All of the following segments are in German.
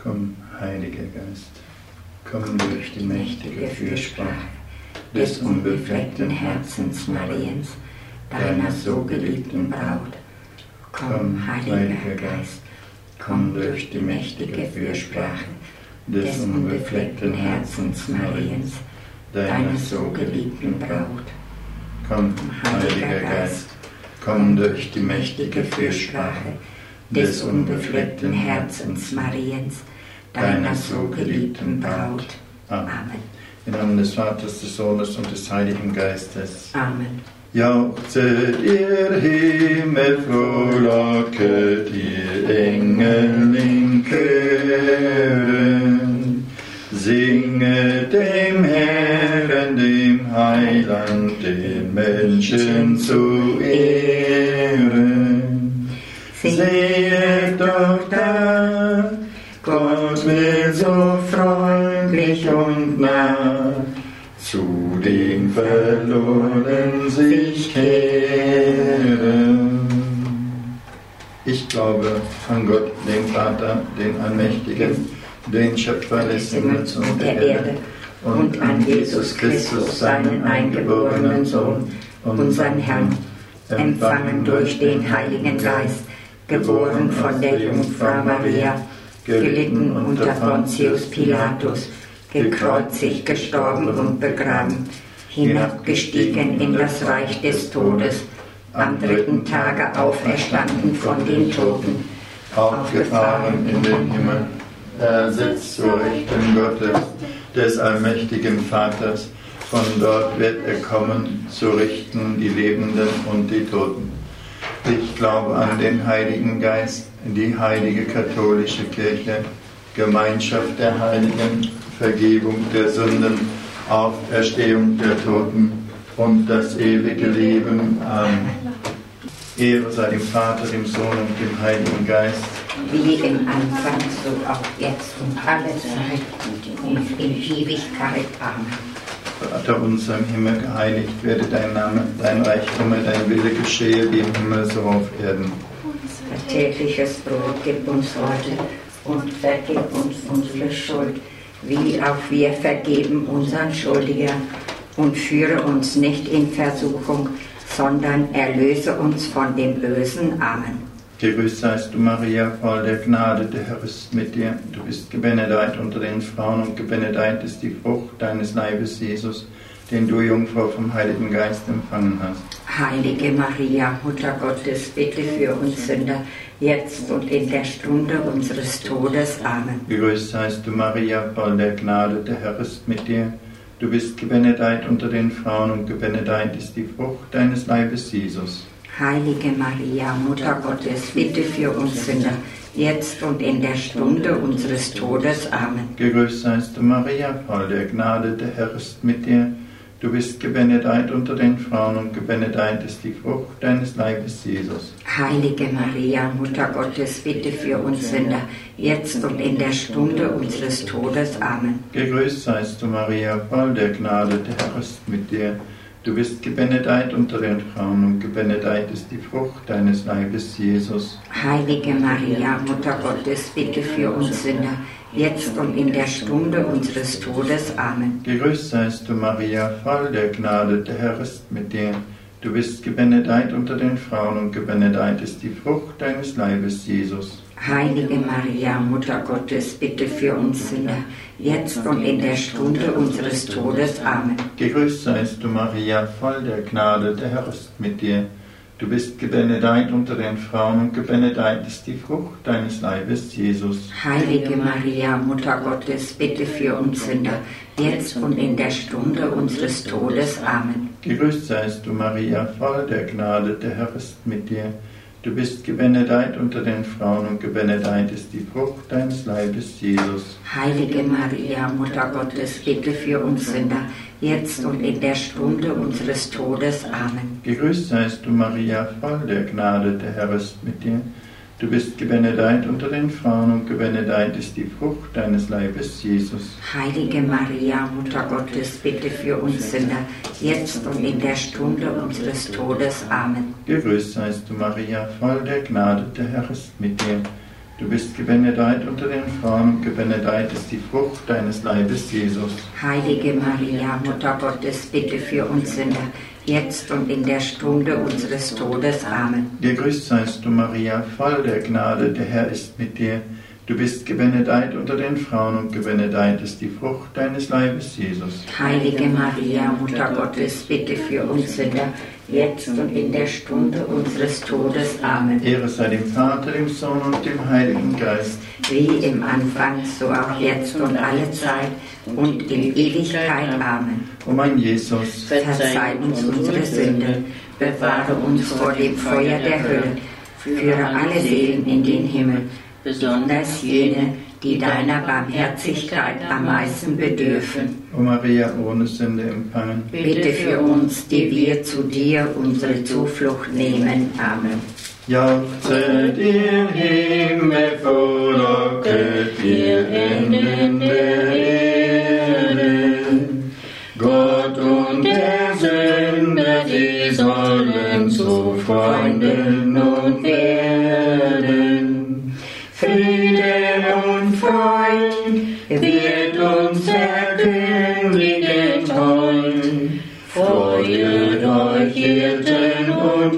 Komm, Heiliger Geist, komm durch die mächtige Fürsprache des unbefleckten Herzens Mariens, deiner so geliebten Braut. Komm, Heiliger Geist, komm durch die mächtige Fürsprache des unbefleckten Herzens Mariens, deiner so geliebten Braut. Komm, Heiliger Geist, komm durch die mächtige Fürsprache des unbefleckten Herzens Mariens, deiner so geliebten Braut. Amen. Im Namen des Vaters, des Sohnes und des Heiligen Geistes. Amen. Jauchzet ihr Himmel, frohlocket ihr Engel in Chören, singet dem Herrn, dem Heiland, den Menschen zu Ehren. Sehet doch da, Gott will so freundlich und nah zu den Verlorenen sich kehren. Ich glaube an Gott, den Vater, den Allmächtigen, den Schöpfer des Himmels und der Erde, und an Jesus Christus, seinen eingeborenen Sohn, unseren Herrn, empfangen durch den Heiligen Geist, geboren von der Jungfrau Maria, gelitten unter Pontius Pilatus, gekreuzigt, gestorben und begraben, hinabgestiegen in das Reich des Todes, am dritten Tage auferstanden von den Toten, aufgefahren in den Himmel, er sitzt zur Rechten Gottes, des allmächtigen Vaters, von dort wird er kommen, zu richten die Lebenden und die Toten. Ich glaube an den Heiligen Geist, die heilige katholische Kirche, Gemeinschaft der Heiligen, Vergebung der Sünden, Auferstehung der Toten und das ewige Leben. Amen. Ehre sei dem Vater, dem Sohn und dem Heiligen Geist. Wie im Anfang, so auch jetzt und alle Zeit und in Ewigkeit. Amen. Vater unser im Himmel, geheiligt werde dein Name, dein Reich komme, dein Wille geschehe, wie im Himmel so auf Erden. Unser tägliches Brot gib uns heute und vergib uns unsere Schuld, wie auch wir vergeben unseren Schuldigern. Und führe uns nicht in Versuchung, sondern erlöse uns von dem Bösen. Amen. Gegrüßt seist du, Maria, voll der Gnade, der Herr ist mit dir. Du bist gebenedeit unter den Frauen und gebenedeit ist die Frucht deines Leibes, Jesus, den du, Jungfrau, vom Heiligen Geist empfangen hast. Heilige Maria, Mutter Gottes, bitte für uns Sünder, jetzt und in der Stunde unseres Todes. Amen. Gegrüßt seist du, Maria, voll der Gnade, der Herr ist mit dir. Du bist gebenedeit unter den Frauen und gebenedeit ist die Frucht deines Leibes, Jesus. Heilige Maria, Mutter Gottes, bitte für uns Sünder, jetzt und in der Stunde unseres Todes. Amen. Gegrüßt seist du, Maria, voll der Gnade, der Herr ist mit dir. Du bist gebenedeit unter den Frauen und gebenedeit ist die Frucht deines Leibes, Jesus. Heilige Maria, Mutter Gottes, bitte für uns Sünder, jetzt und in der Stunde unseres Todes. Amen. Gegrüßt seist du, Maria, voll der Gnade, der Herr ist mit dir. Du bist gebenedeit unter den Frauen und gebenedeit ist die Frucht deines Leibes, Jesus. Heilige Maria, Mutter Gottes, bitte für uns Sünder, jetzt und in der Stunde unseres Todes. Amen. Gegrüßt seist du, Maria, voll der Gnade, der Herr ist mit dir. Du bist gebenedeit unter den Frauen und gebenedeit ist die Frucht deines Leibes, Jesus. Heilige Maria, Mutter Gottes, bitte für uns Sünder, jetzt und in der Stunde unseres Todes. Amen. Gegrüßt seist du, Maria, voll der Gnade, der Herr ist mit dir. Du bist gebenedeit unter den Frauen und gebenedeit ist die Frucht deines Leibes, Jesus. Heilige Maria, Mutter Gottes, bitte für uns Sünder, jetzt und in der Stunde unseres Todes. Amen. Gegrüßt seist du, Maria, voll der Gnade, der Herr ist mit dir. Du bist gebenedeit unter den Frauen und gebenedeit ist die Frucht deines Leibes, Jesus. Heilige Maria, Mutter Gottes, bitte für uns Sünder, jetzt und in der Stunde unseres Todes. Amen. Gegrüßt seist du, Maria, voll der Gnade, der Herr ist mit dir. Du bist gebenedeit unter den Frauen und gebenedeit ist die Frucht deines Leibes, Jesus. Heilige Maria, Mutter Gottes, bitte für uns Sünder, jetzt und in der Stunde unseres Todes. Amen. Gegrüßt seist du, Maria, voll der Gnade, der Herr ist mit dir. Du Du bist gebenedeit unter den Frauen und gebenedeit ist die Frucht deines Leibes, Jesus. Heilige Maria, Mutter Gottes, bitte für uns Sünder, jetzt und in der Stunde unseres Todes. Amen. Gegrüßt seist du, Maria, voll der Gnade, der Herr ist mit dir. Du bist gebenedeit unter den Frauen und gebenedeit ist die Frucht deines Leibes, Jesus. Heilige Maria, Mutter Gottes, bitte für uns Sünder, jetzt und in der Stunde unseres Todes. Amen. Ehre sei dem Vater, dem Sohn und dem Heiligen Geist. Wie im Anfang, so auch jetzt und alle Zeit und in Ewigkeit. Amen. O mein Jesus, Verzeih uns unsere Sünden, bewahre uns vor dem Feuer der Hölle, führe alle Seelen in den Himmel, besonders jene, die deiner Barmherzigkeit am meisten bedürfen. O Maria, ohne Sünde empfangen. Bitte für uns, die wir zu dir unsere Zuflucht nehmen. Amen. Jauchzet ihr Himmel, frohlocket ihr Enden der Erde. Gott und der Sünder, die sollen zu Freunden und werden. Friede und Freud wird uns verkündigen wollen. Freut euch, Hirten und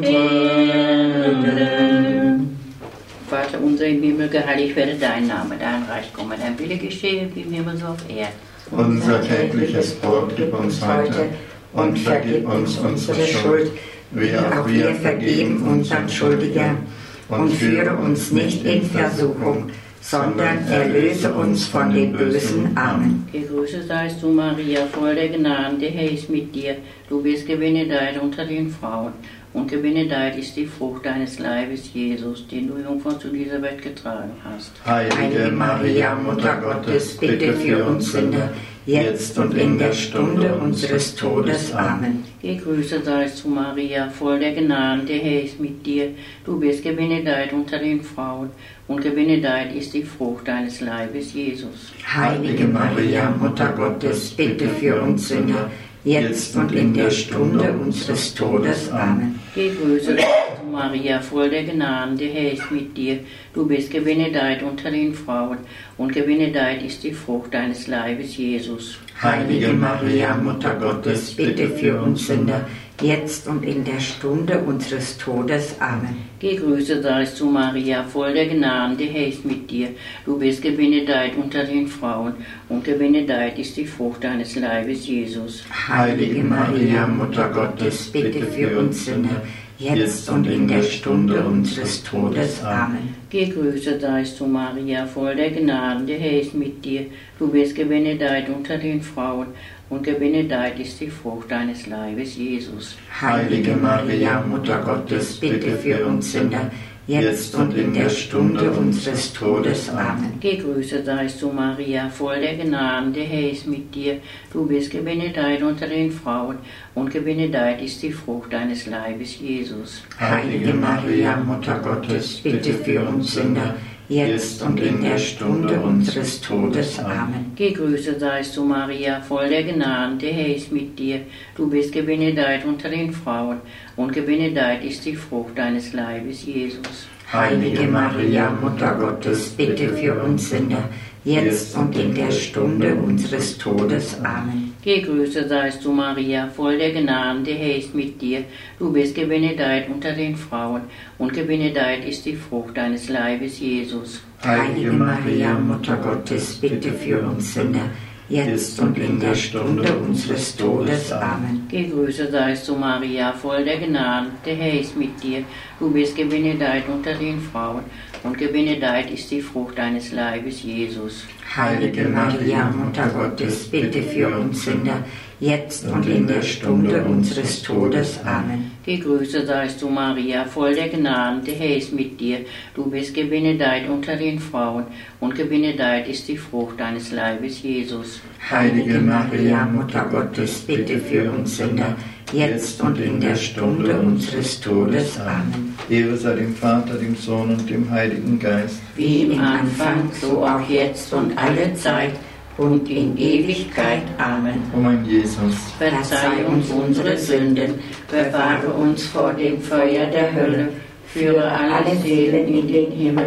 Hirten. Vater unser im Himmel, geheiligt werde dein Name, dein Reich komme, dein Wille geschehe, wie im Himmel so auf Erden. Unser tägliches Brot gib uns heute und vergib uns unsere Schuld, wie auch wir vergeben unseren Schuldigern. Und führe uns nicht in Versuchung, sondern erlöse uns von dem Bösen. Amen. Gegrüßet seist du, Maria, voll der Gnade, der Herr ist mit dir. Du bist gebenedeit unter den Frauen, und gebenedeit ist die Frucht deines Leibes, Jesus, den du Jungfrau zu dieser Welt getragen hast. Heilige Maria, Mutter Gottes, bitte für uns Sünder, jetzt und in der Stunde unseres Todes. Amen. Gegrüßet seist du, Maria, voll der Gnade, der Herr ist mit dir. Du bist gebenedeit unter den Frauen, und gebenedeit ist die Frucht deines Leibes, Jesus. Heilige Maria, Mutter Gottes, bitte für uns Sünder, jetzt und in der Stunde unseres Todes. Amen. Gegrüßet seist du, Maria, voll der Gnade, der Herr ist mit dir. Du bist gebenedeit unter den Frauen, und gebenedeit ist die Frucht deines Leibes, Jesus. Heilige Maria, Mutter Gottes, bitte für uns Sünder, jetzt und in der Stunde unseres Todes. Amen. Gegrüßet seist du, Maria, voll der Gnade, der Herr ist mit dir. Du bist gebenedeit unter den Frauen, und gebenedeit ist die Frucht deines Leibes, Jesus. Heilige Maria, Mutter Gottes, bitte für uns Sünder, jetzt und in der Stunde unseres Todes. Amen. Gegrüßet seist du, Maria, voll der Gnade, der Herr ist mit dir. Du bist gebenedeit unter den Frauen, und gebenedeit ist die Frucht deines Leibes, Jesus. Heilige Maria, Mutter Gottes, bitte für uns Sünder, jetzt und in der Stunde unseres Todes. Amen. Gegrüßet seist du, Maria, voll der Gnade, der Herr ist mit dir. Du bist gebenedeit unter den Frauen, und gebenedeit ist die Frucht deines Leibes, Jesus. Heilige Maria, Mutter Gottes, bitte für uns Sünder, jetzt und in der Stunde unseres Todes. Amen. Gegrüßet seist du, Maria, voll der Gnade, der Herr ist mit dir. Du bist gebenedeit unter den Frauen, und gebenedeit ist die Frucht deines Leibes, Jesus. Heilige Maria, Mutter Gottes, bitte für uns Sünder, jetzt und in der Stunde unseres Todes. Amen. Gegrüßet seist du, Maria, voll der Gnade, der Herr ist mit dir. Du bist gebenedeit unter den Frauen, und gebenedeit ist die Frucht deines Leibes, Jesus. Heilige Maria, Mutter Gottes, bitte für uns Sünder, jetzt und in der Stunde unseres Todes. Amen. Gegrüßet seist du, Maria, voll der Gnade, der Herr ist mit dir. Du bist gebenedeit unter den Frauen, und gebenedeit ist die Frucht deines Leibes, Jesus. Heilige Maria, Mutter Gottes, bitte für uns Sünder, jetzt und in der Stunde unseres Todes. Amen. Gegrüßet seist du, Maria, voll der Gnade, der Herr ist mit dir. Du bist gebenedeit unter den Frauen, und gebenedeit ist die Frucht deines Leibes, Jesus. Heilige Maria, Mutter Gottes, bitte für uns Sünder, jetzt und in der Stunde unseres Todes. Amen. Ehre sei dem Vater, dem Sohn und dem Heiligen Geist. Wie im Anfang, so auch jetzt und alle Zeit und in Ewigkeit. Amen. O mein Jesus, Verzeih uns unsere Sünden, bewahre uns vor dem Feuer der Hölle, führe alle Seelen in den Himmel,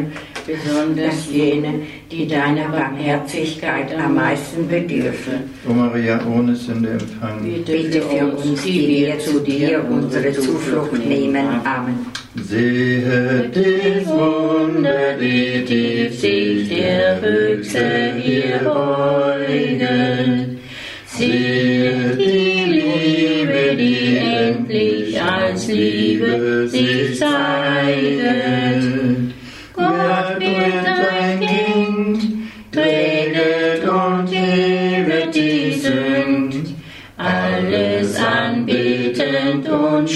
besonders jene, die deiner Barmherzigkeit am meisten bedürfen. O Maria, ohne Sünde empfangen, Bitte für uns, die wir zu dir unsere Zuflucht nehmen. Amen. sehet dies Wunder, wie tief sich der Höchste hier beuget. Seht die Liebe, die endlich als Liebe sich zeigt. Gott wird ein Kind, träget und hebet die Sünd, alles anbetend und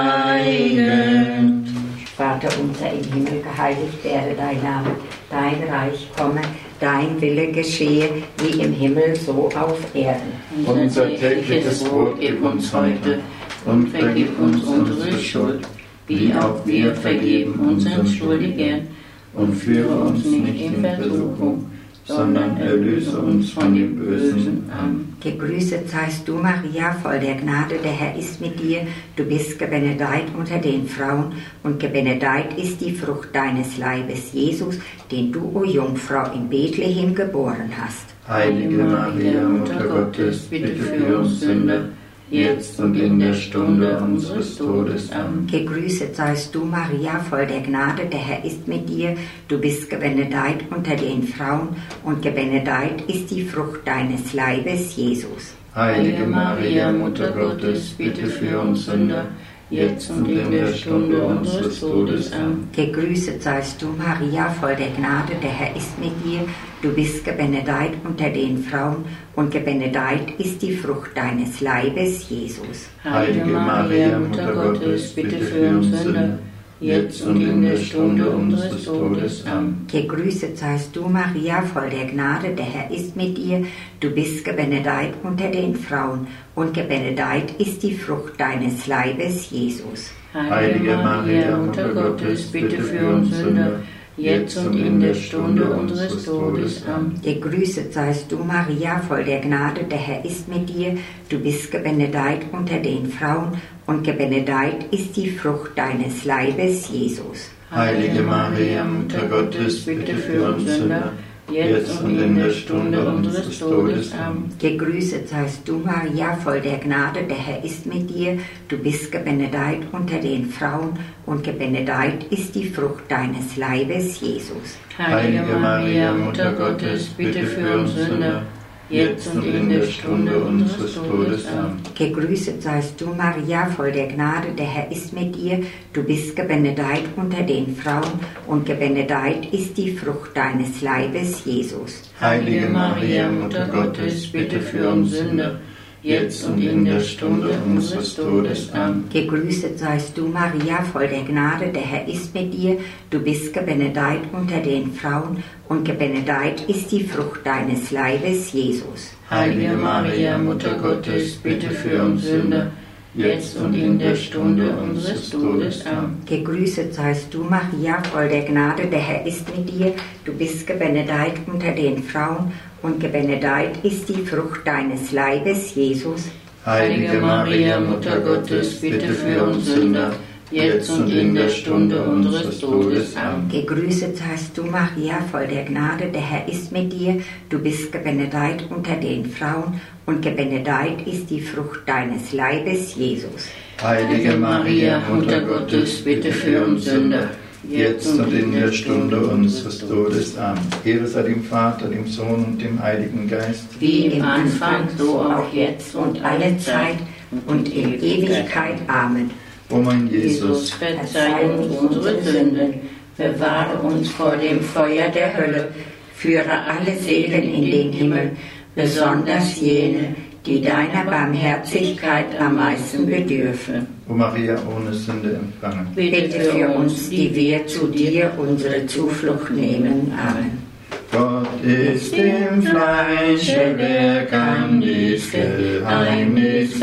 schweigend. Vater unser im Himmel, geheiligt werde dein Name, dein Reich komme, dein Wille geschehe, wie im Himmel, so auf Erden. Unser tägliches Brot gib uns heute und vergib uns unsere Schuld, wie auch wir vergeben unseren Schuldigen, und führe uns nicht in Versuchung, sondern erlöse uns von dem Bösen. Amen. Gegrüßet seist du, Maria, voll der Gnade, der Herr ist mit dir. Du bist gebenedeit unter den Frauen, und gebenedeit ist die Frucht deines Leibes, Jesus, den du, o Jungfrau, in Bethlehem geboren hast. Heilige Maria, Mutter Gottes, bitte für uns Sünder, jetzt und in der Stunde unseres Todes. Amen. Gegrüßet seist du, Maria, voll der Gnade, der Herr ist mit dir. Du bist gebenedeit unter den Frauen, und gebenedeit ist die Frucht deines Leibes, Jesus. Heilige Maria, Mutter Gottes, bitte für uns Sünder, jetzt und in der Stunde unseres Todes. Amen. Gegrüßet seist du, Maria, voll der Gnade, der Herr ist mit dir. Du bist gebenedeit unter den Frauen, und gebenedeit ist die Frucht deines Leibes, Jesus. Heilige Maria, Mutter Gottes, bitte für uns Sünder, jetzt und in der Stunde unseres Todes. Amen. Gegrüßet seist du, Maria, voll der Gnade, der Herr ist mit dir. Du bist gebenedeit unter den Frauen, und gebenedeit ist die Frucht deines Leibes, Jesus. Heilige Maria, Mutter Gottes, bitte für uns Sünder, jetzt und in der Stunde unseres Todes. Amen. Gegrüßet seist du, Maria, voll der Gnade, der Herr ist mit dir. Du bist gebenedeit unter den Frauen, und gebenedeit ist die Frucht deines Leibes, Jesus. Heilige Maria, Mutter Gottes, bitte für uns Sünder, jetzt und in der Stunde unseres Todes. Amen. Gegrüßet seist du, Maria, voll der Gnade, der Herr ist mit dir. Du bist gebenedeit unter den Frauen, und gebenedeit ist die Frucht deines Leibes, Jesus. Heilige Maria, Mutter Gottes, bitte für uns Sünder, jetzt und in der Stunde unseres Todes. Amen. Gegrüßet seist du, Maria, voll der Gnade, der Herr ist mit dir. Du bist gebenedeit unter den Frauen, und gebenedeit ist die Frucht deines Leibes, Jesus. Heilige Maria, Mutter Gottes, bitte für uns Sünder, jetzt und in der Stunde unseres Todes. Amen. Gegrüßet seist du, Maria, voll der Gnade, der Herr ist mit dir. Du bist gebenedeit unter den Frauen, und gebenedeit ist die Frucht deines Leibes, Jesus. Heilige Maria, Mutter Gottes, bitte für uns Sünder, jetzt und in der Stunde unseres Todes. Amen. Gegrüßet seist du, Maria, voll der Gnade, der Herr ist mit dir. Du bist gebenedeit unter den Frauen, und gebenedeit ist die Frucht deines Leibes, Jesus. Heilige Maria, Mutter Gottes, bitte für uns Sünder, jetzt und in der Stunde unseres Todes. Amen. Gegrüßet seist du, Maria, voll der Gnade, der Herr ist mit dir. Du bist gebenedeit unter den Frauen, und gebenedeit ist die Frucht deines Leibes, Jesus. Heilige Maria, Mutter Gottes, bitte für uns Sünder, jetzt und in der Stunde unseres Todes. Amen. Ehre sei dem Vater, dem Sohn und dem Heiligen Geist, Wie im Anfang, so auch jetzt und alle Zeit und in Ewigkeit. Amen. O mein Jesus, verzeih uns unsere Sünden, Bewahre uns vor dem Feuer der Hölle, führe alle Seelen in den Himmel, besonders jene, die deiner Barmherzigkeit am meisten bedürfen. O Maria, ohne Sünde empfangen. Bitte für uns, die wir zu dir unsere Zuflucht nehmen. Amen. Gott ist im Fleische, wer kann dies Geheimnis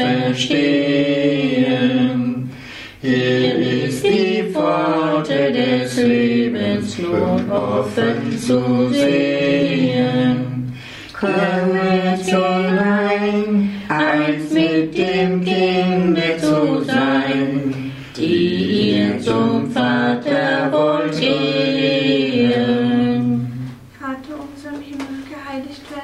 verstehen? Hier ist die Pforte des Lebens nun offen zu sehen. Kommet hinein, eins mit dem Kinde zu sein, die ihr zum Vater wollt gehen.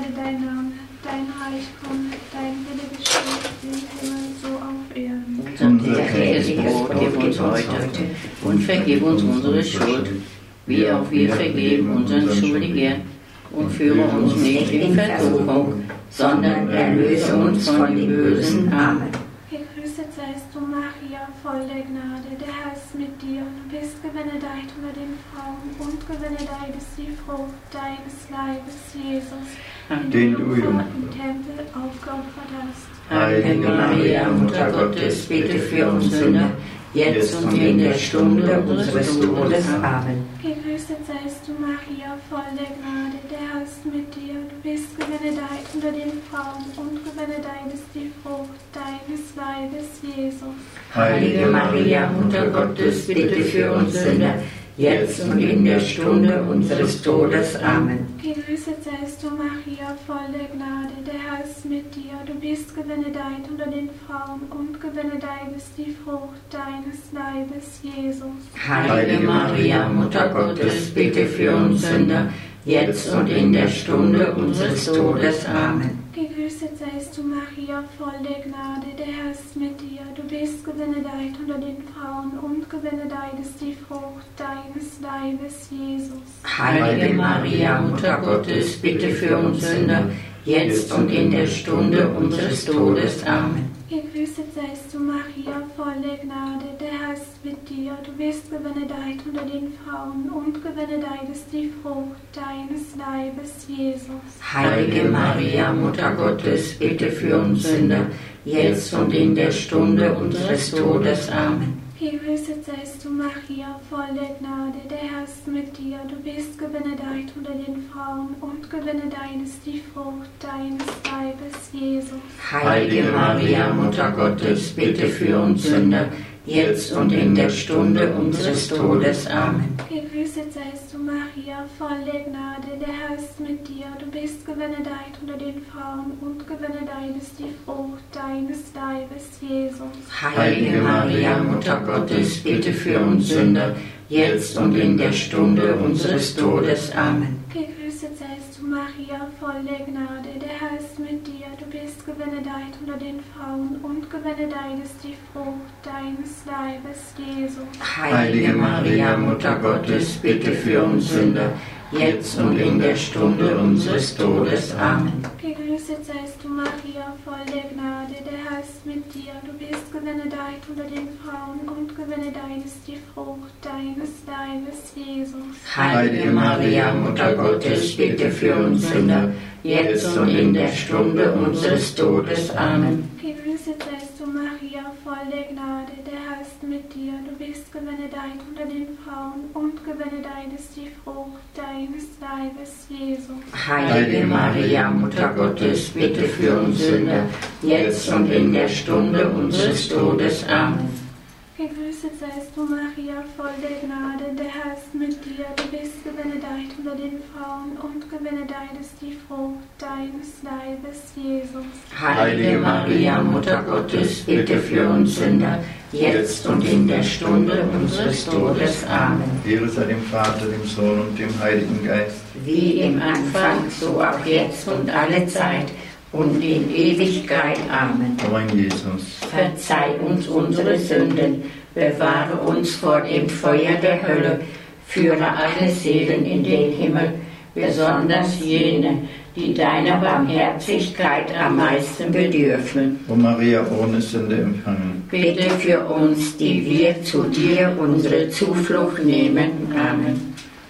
dein Name, dein Reich komme, dein Wille geschehe, wie im Himmel, so auf Erden. Unser tägliches Brot gib uns heute und vergib uns unsere Schuld, wie auch wir vergeben unseren Schuldigen. Und führe uns nicht in Versuchung, sondern erlöse uns von dem Bösen. Amen. Gegrüßet seist du, Maria, voll der Gnade, der Herr ist mit dir. Du bist gebenedeit unter den Frauen und gebenedeit ist die Frucht deines Leibes, Jesus, den du im Tempel aufgeopfert hast. Heilige Maria, Mutter Gottes, bitte für uns Sünder, jetzt und in der Stunde unseres Todes. Amen. Gegrüßet seist du, Maria, voll der Gnade, der Herr ist mit dir. Du bist gebenedeit unter den Frauen und gebenedeit ist die Frucht deines Leibes, Jesus. Heilige Maria, Mutter Gottes, bitte für uns Sünder, jetzt und in der Stunde unseres Todes. Amen. Gegrüßet seist du, Maria, voll der Gnade, der Herr ist mit dir. Du bist gebenedeit unter den Frauen und gebenedeit ist die Frucht deines Leibes, Jesus. Heilige Maria, Mutter Gottes, bitte für uns Sünder, jetzt und in der Stunde unseres Todes. Amen. Gegrüßet seist du, Maria, voll der Gnade, der Herr ist mit dir. Du bist gebenedeit unter den Frauen und gebenedeit ist die Frucht deines Leibes, Jesus. Heilige Maria, Mutter Gottes, bitte für uns Sünder, jetzt und in der Stunde unseres Todes. Amen. Gegrüßet seist du, Maria, voll der Gnade, der Herr ist mit dir. Du bist gebenedeit unter den Frauen und gebenedeit ist die Frucht deines Leibes, Jesus. Heilige Maria, Mutter Gottes, bitte für uns Sünder, jetzt und in der Stunde unseres Todes. Amen. Gegrüßet seist du, Maria, voll der Gnade, der Herr ist mit dir. Du bist gebenedeit unter den Frauen und gebenedeit ist die Frucht deines Leibes, Jesus. Heilige Maria, Mutter Gottes, bitte für uns Sünder, jetzt und in der Stunde unseres Todes. Amen. Gegrüßet seist du, Maria, voll der Gnade, der Herr ist mit dir. Du bist gebenedeit unter den Frauen und gebenedeit ist die Frucht deines Leibes, Jesus. Heilige Maria, Mutter Gottes, bitte für uns Sünder, jetzt und in der Stunde unseres Todes. Amen. Gegrüßet seist du, Maria, voll der Gnade, der Herr ist mit dir. Du bist gebenedeit unter den Frauen und gebenedeit ist die Frucht deines Leibes, Jesus. Heilige Maria, Mutter Gottes, bitte für uns Sünder, jetzt und in der Stunde unseres Todes. Amen. Gegrüßet seist du, Maria, voll der Gnade, der Herr ist mit dir. Du bist gebenedeit unter den Frauen und gebenedeit ist die Frucht deines Leibes, Jesus. Heilige Maria, Mutter Gottes, bitte für uns Sünder, jetzt und in der Stunde unseres Todes. Amen. Gegrüßet seist du, Maria, voll der Gnade, der Herr ist mit dir. Du bist gebenedeit unter den Frauen und gebenedeit ist die Frucht deines Leibes, Jesus. Heilige Maria, Mutter Gottes, bitte für uns Sünder, jetzt und in der Stunde unseres Todes. Amen. Gegrüßet seist du, Maria, voll der Gnade, der Herr ist mit dir. Du bist gebenedeit unter den Frauen und gebenedeit ist die Frucht deines Leibes, Jesus. Heilige Maria, Mutter Gottes, bitte für uns Sünder, jetzt und in der Stunde unseres Todes. Amen. Ehre sei dem Vater, dem Sohn und dem Heiligen Geist. Wie im Anfang, so auch jetzt und alle Zeit und in Ewigkeit. Amen. O mein Jesus, Verzeih uns unsere Sünden, bewahre uns vor dem Feuer der Hölle, führe alle Seelen in den Himmel, besonders jene, die deiner Barmherzigkeit am meisten bedürfen. O Maria, ohne Sünde empfangen. Bitte für uns, die wir zu dir unsere Zuflucht nehmen. Amen.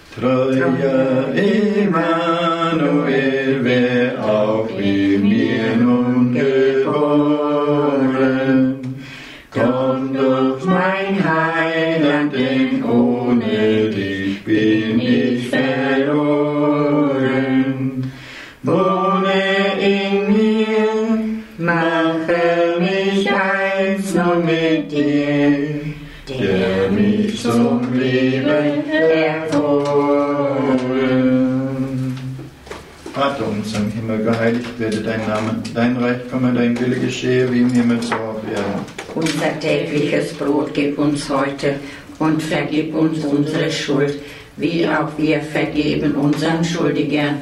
Treuer Emmanuel, wer auch in mir nun geboren, komm doch mein Heiland, denn ohne dich bin ich verloren. Wohne in mir, mache mich eins nun mit dir, der mich zum Leben erholen. Vater unser im Himmel, geheiligt werde dein Name, dein Reich komme, dein Wille geschehe, wie im Himmel so auf Erden. Unser tägliches Brot gib uns heute und vergib uns unsere Schuld, wie auch wir vergeben unseren Schuldigern.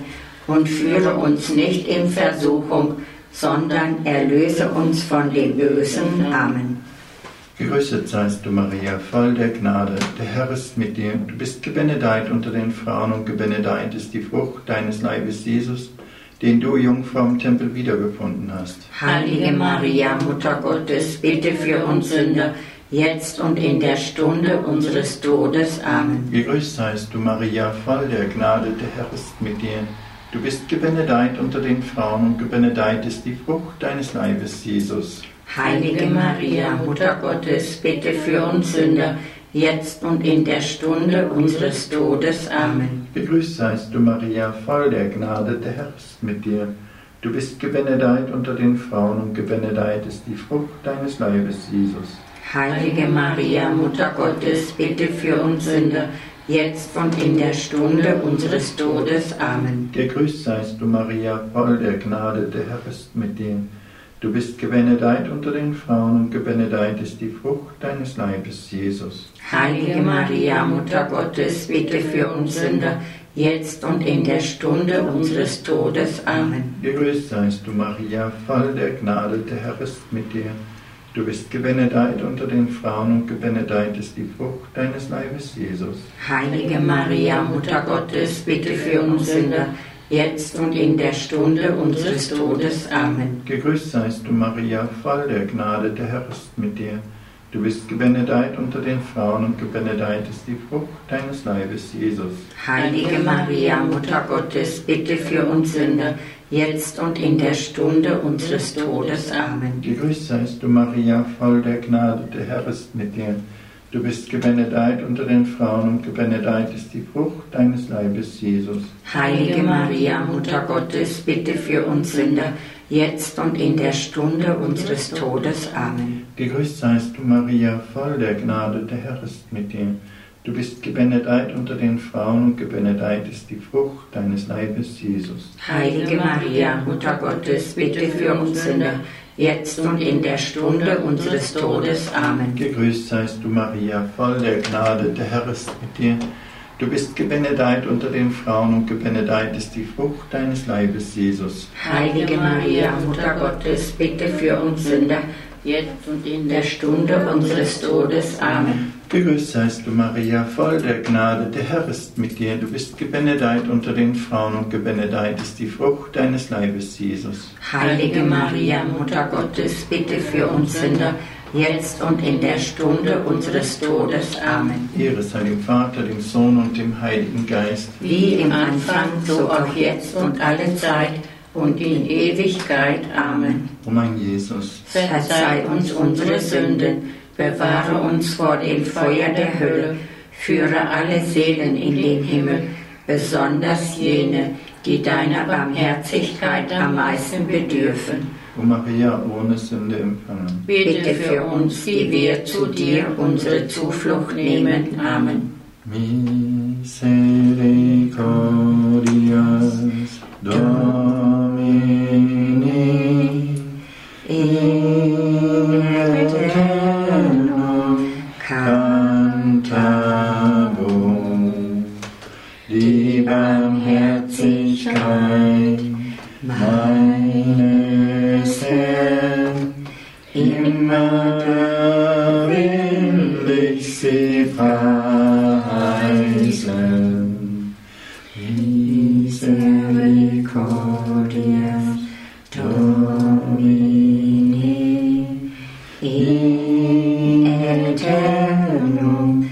und führe uns nicht in Versuchung, sondern erlöse uns von dem Bösen. Amen. Gegrüßet seist du, Maria, voll der Gnade. Der Herr ist mit dir. Du bist gebenedeit unter den Frauen und gebenedeit ist die Frucht deines Leibes, Jesus, den du, Jungfrau, im Tempel wiedergefunden hast. Heilige Maria, Mutter Gottes, bitte für uns Sünder, jetzt und in der Stunde unseres Todes. Amen. Gegrüßt seist du, Maria, voll der Gnade. Der Herr ist mit dir. Du bist gebenedeit unter den Frauen und gebenedeit ist die Frucht deines Leibes, Jesus. Heilige Maria, Mutter Gottes, bitte für uns Sünder, jetzt und in der Stunde unseres Todes. Amen. Gegrüßt seist du, Maria, voll der Gnade, der Herr ist mit dir. Du bist gebenedeit unter den Frauen und gebenedeit ist die Frucht deines Leibes, Jesus. Heilige Maria, Mutter Gottes, bitte für uns Sünder, jetzt und in der Stunde unseres Todes. Amen. Gegrüßt seist du, Maria, voll der Gnade, der Herr ist mit dir. Du bist gebenedeit unter den Frauen und gebenedeit ist die Frucht deines Leibes, Jesus. Heilige Maria, Mutter Gottes, bitte für uns Sünder, jetzt und in der Stunde unseres Todes. Amen. Gegrüßt seist du, Maria, voll der Gnade, der Herr ist mit dir. Du bist gebenedeit unter den Frauen und gebenedeit ist die Frucht deines Leibes, Jesus. Heilige Maria, Mutter Gottes, bitte für uns Sünder, jetzt und in der Stunde unseres Todes. Amen. Gegrüßt seist du, Maria, voll der Gnade, der Herr ist mit dir. Du bist gebenedeit unter den Frauen und gebenedeit ist die Frucht deines Leibes, Jesus. Heilige Maria, Mutter Gottes, bitte für uns Sünder, jetzt und in der Stunde unseres Todes. Amen. Gegrüßt seist du, Maria, voll der Gnade, der Herr ist mit dir. Du bist gebenedeit unter den Frauen und gebenedeit ist die Frucht deines Leibes, Jesus. Heilige Maria, Mutter Gottes, bitte für uns Sünder, jetzt und in der Stunde unseres Todes. Amen. Gegrüßt seist du, Maria, voll der Gnade, der Herr ist mit dir. Du bist gebenedeit unter den Frauen und gebenedeit ist die Frucht deines Leibes, Jesus. Heilige Maria, Mutter Gottes, bitte für uns Sünder, jetzt und in der Stunde unseres Todes. Amen. Gegrüßt seist du, Maria, voll der Gnade, der Herr ist mit dir. Du bist gebenedeit unter den Frauen und gebenedeit ist die Frucht deines Leibes, Jesus. Heilige Maria, Mutter Gottes, bitte für uns Sünder, jetzt und in der Stunde unseres Todes. Amen. Gegrüßt seist du, Maria, voll der Gnade, der Herr ist mit dir. Du bist gebenedeit unter den Frauen und gebenedeit ist die Frucht deines Leibes, Jesus. Heilige Maria, Mutter Gottes, bitte für uns Sünder, jetzt und in der Stunde unseres Todes. Amen. Ehre sei dem Vater, dem Sohn und dem Heiligen Geist. Wie im Anfang, so auch jetzt und alle Zeit und in Ewigkeit. Amen. O mein Jesus, verzeih uns unsere Sünden, bewahre uns vor dem Feuer der Hölle, führe alle Seelen in den Himmel, besonders jene, die deiner Barmherzigkeit am meisten bedürfen. O Maria, ohne Sünde empfangen. Bitte für uns, die wir zu dir unsere Zuflucht nehmen. Amen. Misericordias Domini in aeternum cantabum. Die Barmherzigkeit meines Herrn, immer will ich sie preisen. Misericordias Domini in aeternum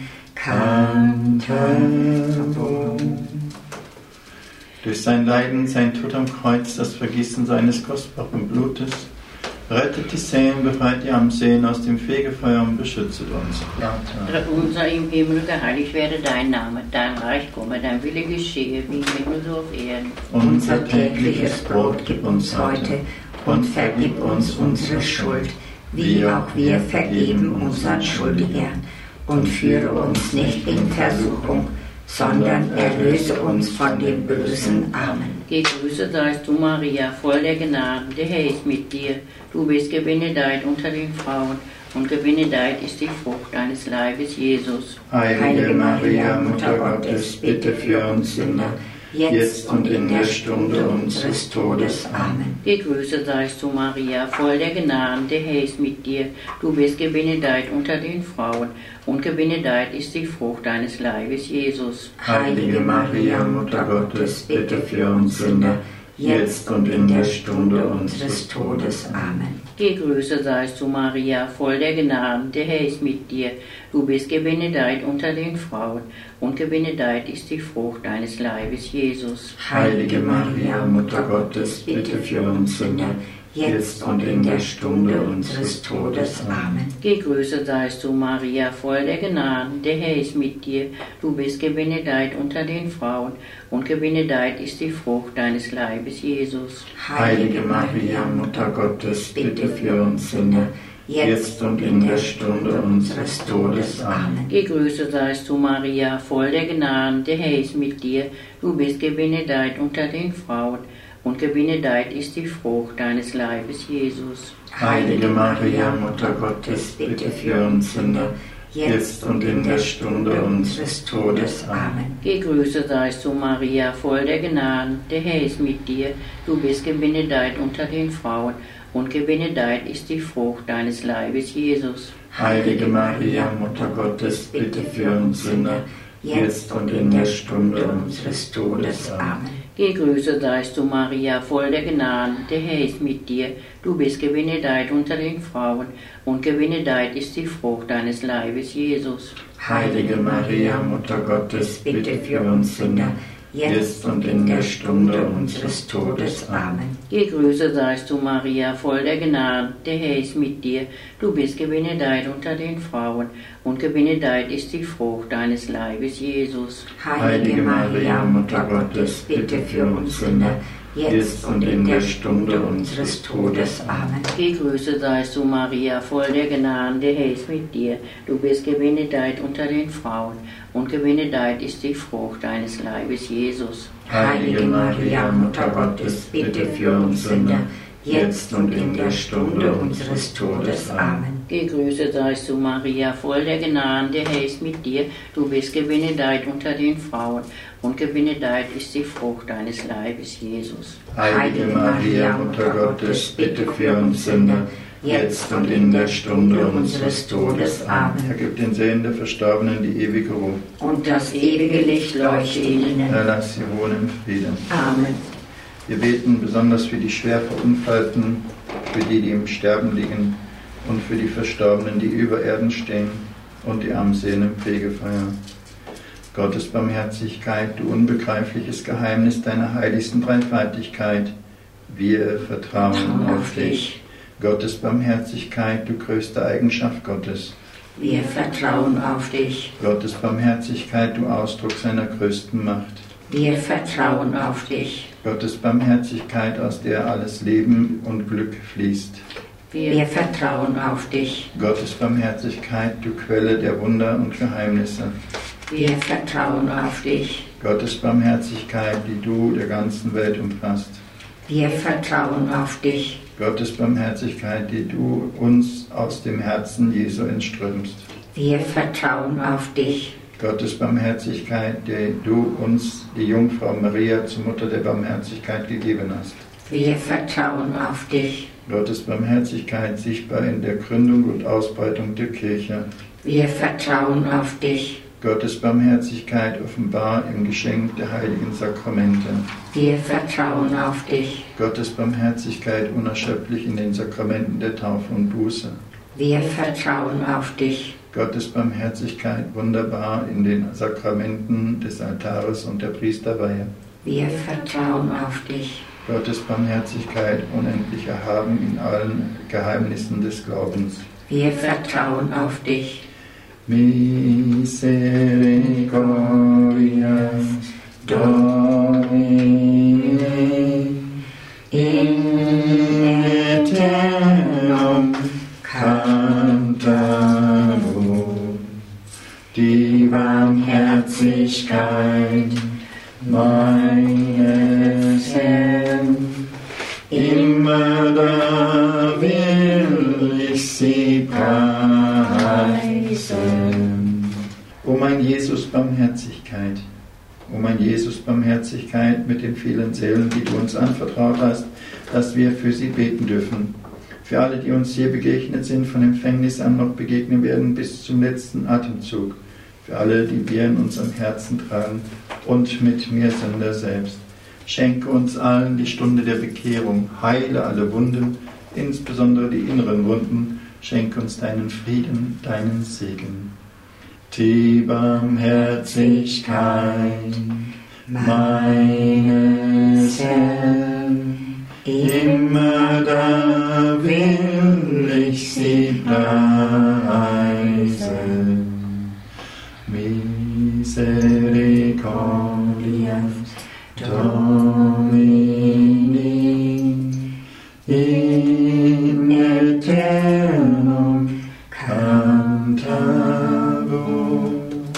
cantabum. Durch sein Leiden, sein Tod am Kreuz, das Vergießen seines kostbaren Blutes, rettet die Seelen, befreit die Armseligen aus dem Fegefeuer und beschützt uns. Vater unser im Himmel, geheiligt werde dein Name, dein Reich komme, dein Wille geschehe, wie im Himmel so auf Erden. Unser tägliches Brot gib uns heute und vergib uns unsere Schuld, wie auch wir vergeben unseren Schuldigern. Und führe uns nicht in Versuchung, sondern erlöse uns von dem Bösen. Amen. Gegrüßet seist du, Maria, voll der Gnade, der Herr ist mit dir. Du bist gebenedeit unter den Frauen und gebenedeit ist die Frucht deines Leibes, Jesus. Heilige Maria, Mutter Gottes, bitte für uns Sünder, jetzt und in der Stunde unseres Todes. Amen. Gegrüßet seist du, Maria, voll der Gnade, der Herr ist mit dir. Du bist gebenedeit unter den Frauen, und gebenedeit ist die Frucht deines Leibes, Jesus. Heilige Maria, Mutter Gottes, bitte für uns Sünder, jetzt und in der Stunde unseres Todes. Amen. Gegrüßet seist du, Maria, voll der Gnade, der Herr ist mit dir. Du bist gebenedeit unter den Frauen, und gebenedeit ist die Frucht deines Leibes, Jesus. Heilige Maria, Mutter Gottes, bitte für uns Sünder, jetzt und in der Stunde unseres Todes. Amen. Gegrüßet seist du, Maria, voll der Gnade, der Herr ist mit dir. Du bist gebenedeit unter den Frauen, und gebenedeit ist die Frucht deines Leibes, Jesus. Heilige Maria, Mutter Gottes, bitte für uns Sünder, jetzt und in der Stunde unseres Todes. Amen. Gegrüßet seist du, Maria, voll der Gnade, der Herr ist mit dir. Du bist gebenedeit unter den Frauen, und gebenedeit ist die Frucht deines Leibes, Jesus. Heilige Maria, Mutter Gottes, bitte für uns Sünder, jetzt und in der Stunde unseres Todes. Amen. Gegrüßet seist du, Maria, voll der Gnade, der Herr ist mit dir. Du bist gebenedeit unter den Frauen, und gebenedeit ist die Frucht deines Leibes, Jesus. Heilige Maria, Mutter Gottes, bitte für uns Sünder, jetzt und in der Stunde unseres Todes. Amen. Gegrüßet seist du, Maria, voll der Gnade, der Herr ist mit dir. Du bist gebenedeit unter den Frauen, und gebenedeit ist die Frucht deines Leibes, Jesus. Heilige Maria, Mutter Gottes, bitte für uns Sünder, jetzt und in der Stunde unseres Todes. Amen. Gegrüßet seist du, Maria, voll der Gnade, der Herr ist mit dir. Du bist gebenedeit unter den Frauen, und gebenedeit ist die Frucht deines Leibes, Jesus. Heilige Maria, Mutter Gottes, bitte für uns Sünder, jetzt und in der Stunde unseres Todes. Amen. Gegrüßet seist du, Maria, voll der Gnade, der Herr ist mit dir. Du bist gebenedeit unter den Frauen, und gebenedeit ist die Frucht deines Leibes, Jesus. Heilige Maria, Mutter Gottes, bitte für uns Sünder, jetzt und in der Stunde unseres Todes. Amen. Gegrüßet seist du, Maria, voll der Gnade, der Herr ist mit dir. Du bist gebenedeit unter den Frauen, und gebenedeit ist die Frucht deines Leibes, Jesus. Heilige Maria, Mutter Gottes, bitte für uns Sünder, jetzt und in der Stunde unseres Todes. Amen. Vergib den Seelen der Verstorbenen die ewige Ruhe. Und das ewige Licht leuchte ihnen. Herr, lass sie wohnen im Frieden. Amen. Wir beten besonders für die schwer Verunfallten, für die, die im Sterben liegen, und für die Verstorbenen, die über Erden stehen, und die armen Seelen im Fegefeuer. Gottes Barmherzigkeit, du unbegreifliches Geheimnis deiner heiligsten Dreifaltigkeit, wir vertrauen auf dich. Gottes Barmherzigkeit, du größte Eigenschaft Gottes, wir vertrauen auf dich. Gottes Barmherzigkeit, du Ausdruck seiner größten Macht, wir vertrauen auf dich. Gottes Barmherzigkeit, aus der alles Leben und Glück fließt, wir vertrauen auf dich. Gottes Barmherzigkeit, du Quelle der Wunder und Geheimnisse, wir vertrauen auf dich. Gottes Barmherzigkeit, die du der ganzen Welt umfasst, wir vertrauen auf dich. Gottes Barmherzigkeit, die du uns aus dem Herzen Jesu entströmst, wir vertrauen auf dich. Gottes Barmherzigkeit, die du uns, die Jungfrau Maria, zur Mutter der Barmherzigkeit gegeben hast, wir vertrauen auf dich. Gottes Barmherzigkeit, sichtbar in der Gründung und Ausbreitung der Kirche, wir vertrauen auf dich. Gottes Barmherzigkeit, offenbar im Geschenk der heiligen Sakramente, wir vertrauen auf dich. Gottes Barmherzigkeit, unerschöpflich in den Sakramenten der Taufe und Buße, wir vertrauen auf dich. Gottes Barmherzigkeit, wunderbar in den Sakramenten des Altares und der Priesterweihe, wir vertrauen auf dich. Gottes Barmherzigkeit, unendlich erhaben in allen Geheimnissen des Glaubens, wir vertrauen auf dich. Misericordias Domini in eternum cantarum. Die Barmherzigkeit meines Herrn, immer da will ich sie preisen. O mein Jesus, Barmherzigkeit, mein Jesus, Barmherzigkeit mit den vielen Seelen, die du uns anvertraut hast, dass wir für sie beten dürfen. Für alle, die uns hier begegnet sind, von Empfängnis an noch begegnen werden bis zum letzten Atemzug. Für alle, die wir in unserem Herzen tragen und mit mir Sünder selbst. Schenke uns allen die Stunde der Bekehrung, heile alle Wunden, insbesondere die inneren Wunden. Schenke uns deinen Frieden, deinen Segen. Die Barmherzigkeit meines Herrn, immer da will ich sie preisen. Misericordias Domini in aeternum cantabur.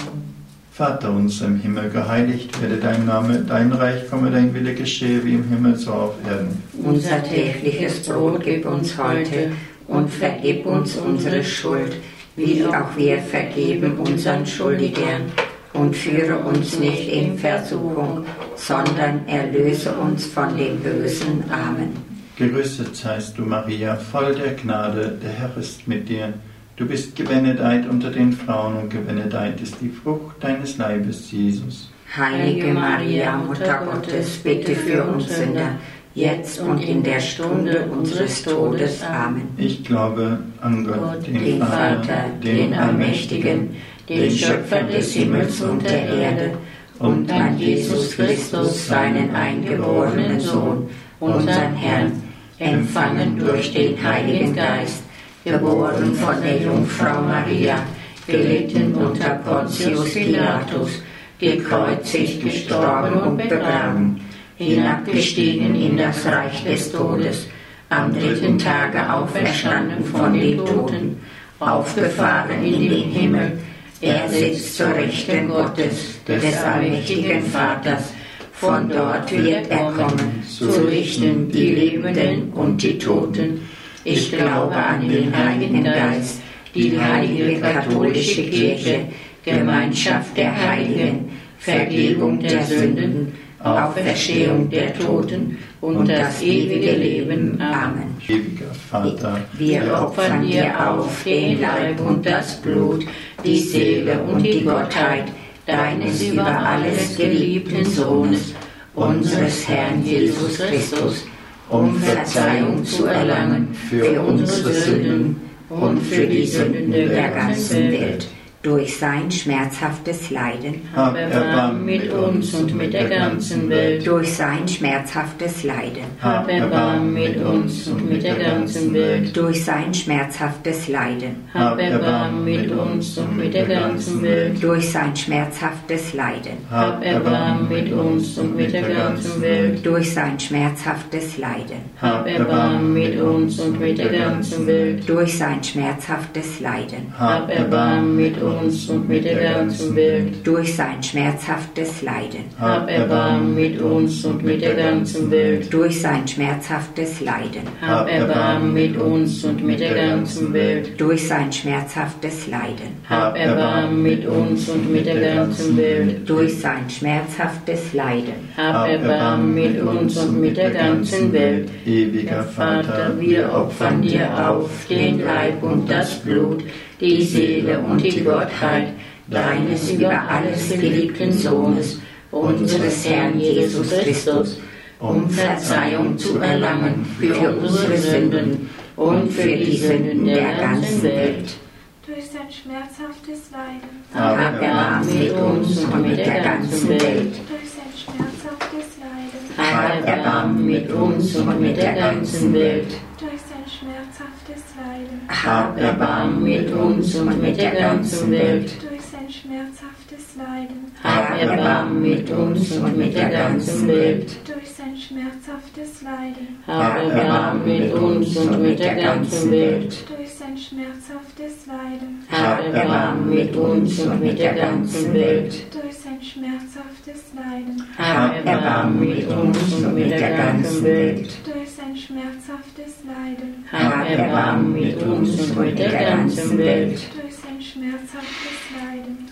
Vater unser im Himmel, geheiligt werde dein Name, dein Reich komme, dein Wille geschehe wie im Himmel so auf Erden. Unser tägliches Brot gib uns heute und vergib uns unsere Schuld, wie auch wir vergeben unseren Schuldigern. Und führe uns nicht in Versuchung, sondern erlöse uns von dem Bösen. Amen. Gegrüßet seist du, Maria, voll der Gnade, der Herr ist mit dir. Du bist gebenedeit unter den Frauen und gebenedeit ist die Frucht deines Leibes, Jesus. Heilige Maria, Mutter Gottes, bitte für uns Sünder, jetzt und in der Stunde unseres Todes. Amen. Ich glaube an Gott, den Vater, den Allmächtigen, den Schöpfer des Himmels und der Erde, und an Jesus Christus, seinen eingeborenen Sohn, unseren Herrn, empfangen durch den Heiligen Geist, geboren von der Jungfrau Maria, gelitten unter Pontius Pilatus, gekreuzigt, gestorben und begraben, hinabgestiegen in das Reich des Todes, am dritten Tage auferstanden von den Toten, aufgefahren in den Himmel. Er sitzt zur Rechten Gottes, des allmächtigen Vaters. Von dort wird er kommen, zu richten die Lebenden und die Toten. Ich glaube an den Heiligen Geist, die heilige katholische Kirche, Gemeinschaft der Heiligen, Vergebung der Sünden, Auferstehung der Toten und das ewige Leben. Amen. Ewiger Vater, wir opfern dir auf den Leib und das Blut, die Seele und die Gottheit deines über alles geliebten Sohnes, unseres Herrn Jesus Christus, um Verzeihung zu erlangen für unsere Sünden und für die Sünden der ganzen Welt. Durch sein schmerzhaftes Leiden, hab Erbarmen mit uns und mit der ganzen Welt. Durch sein schmerzhaftes Leiden, hab Erbarmen mit uns und mit der ganzen Welt. Durch sein schmerzhaftes Leiden, hab Erbarmen mit uns und mit der ganzen Welt. Durch sein schmerzhaftes Leiden, hab Erbarmen mit uns und mit der ganzen Welt. Durch sein schmerzhaftes Leiden, hab Erbarmen mit uns und mit der ganzen Welt. Durch sein schmerzhaftes Leiden, hab Erbarmen mit uns und mit der ganzen Welt. Durch sein schmerzhaftes Leiden, hab Erbarmen mit uns und mit der ganzen Welt. Durch sein schmerzhaftes Leiden, hab Erbarmen mit uns und mit der ganzen Welt. Durch sein schmerzhaftes Leiden, hab Erbarmen mit uns und mit der ganzen Welt. Durch sein schmerzhaftes Leiden, hab Erbarmen mit uns und mit der ganzen Welt. Ewiger Vater, wir opfern dir auf den Leib und das Blut, die Seele und die Gottheit deines über alles geliebten Sohnes, unseres Herrn Jesus Christus, um Verzeihung zu erlangen für unsere Sünden und für die Sünden der ganzen Welt. Durch sein schmerzhaftes Leiden, hab Erbarmen mit uns und mit der ganzen Welt. durch sein schmerzhaftes Leiden, Hab Erbarmen mit uns und mit der ganzen Welt. durch sein schmerzhaftes Leiden, Hab Erbarmen mit uns und mit der ganzen Welt. durch sein schmerzhaftes Leiden, Hab Erbarmen mit uns und mit der ganzen Welt. durch sein schmerzhaftes Leiden, Hab Erbarmen mit uns und mit der ganzen Welt. durch sein schmerzhaftes Leiden, Hab Erbarmen mit uns und mit der ganzen Welt. durch sein schmerzhaftes Leiden, Hab Erbarmen mit uns und mit der ganzen Welt. durch sein schmerzhaftes Leiden, Hab Erbarmen mit uns und mit der ganzen Welt. durch sein schmerzhaftes Leiden,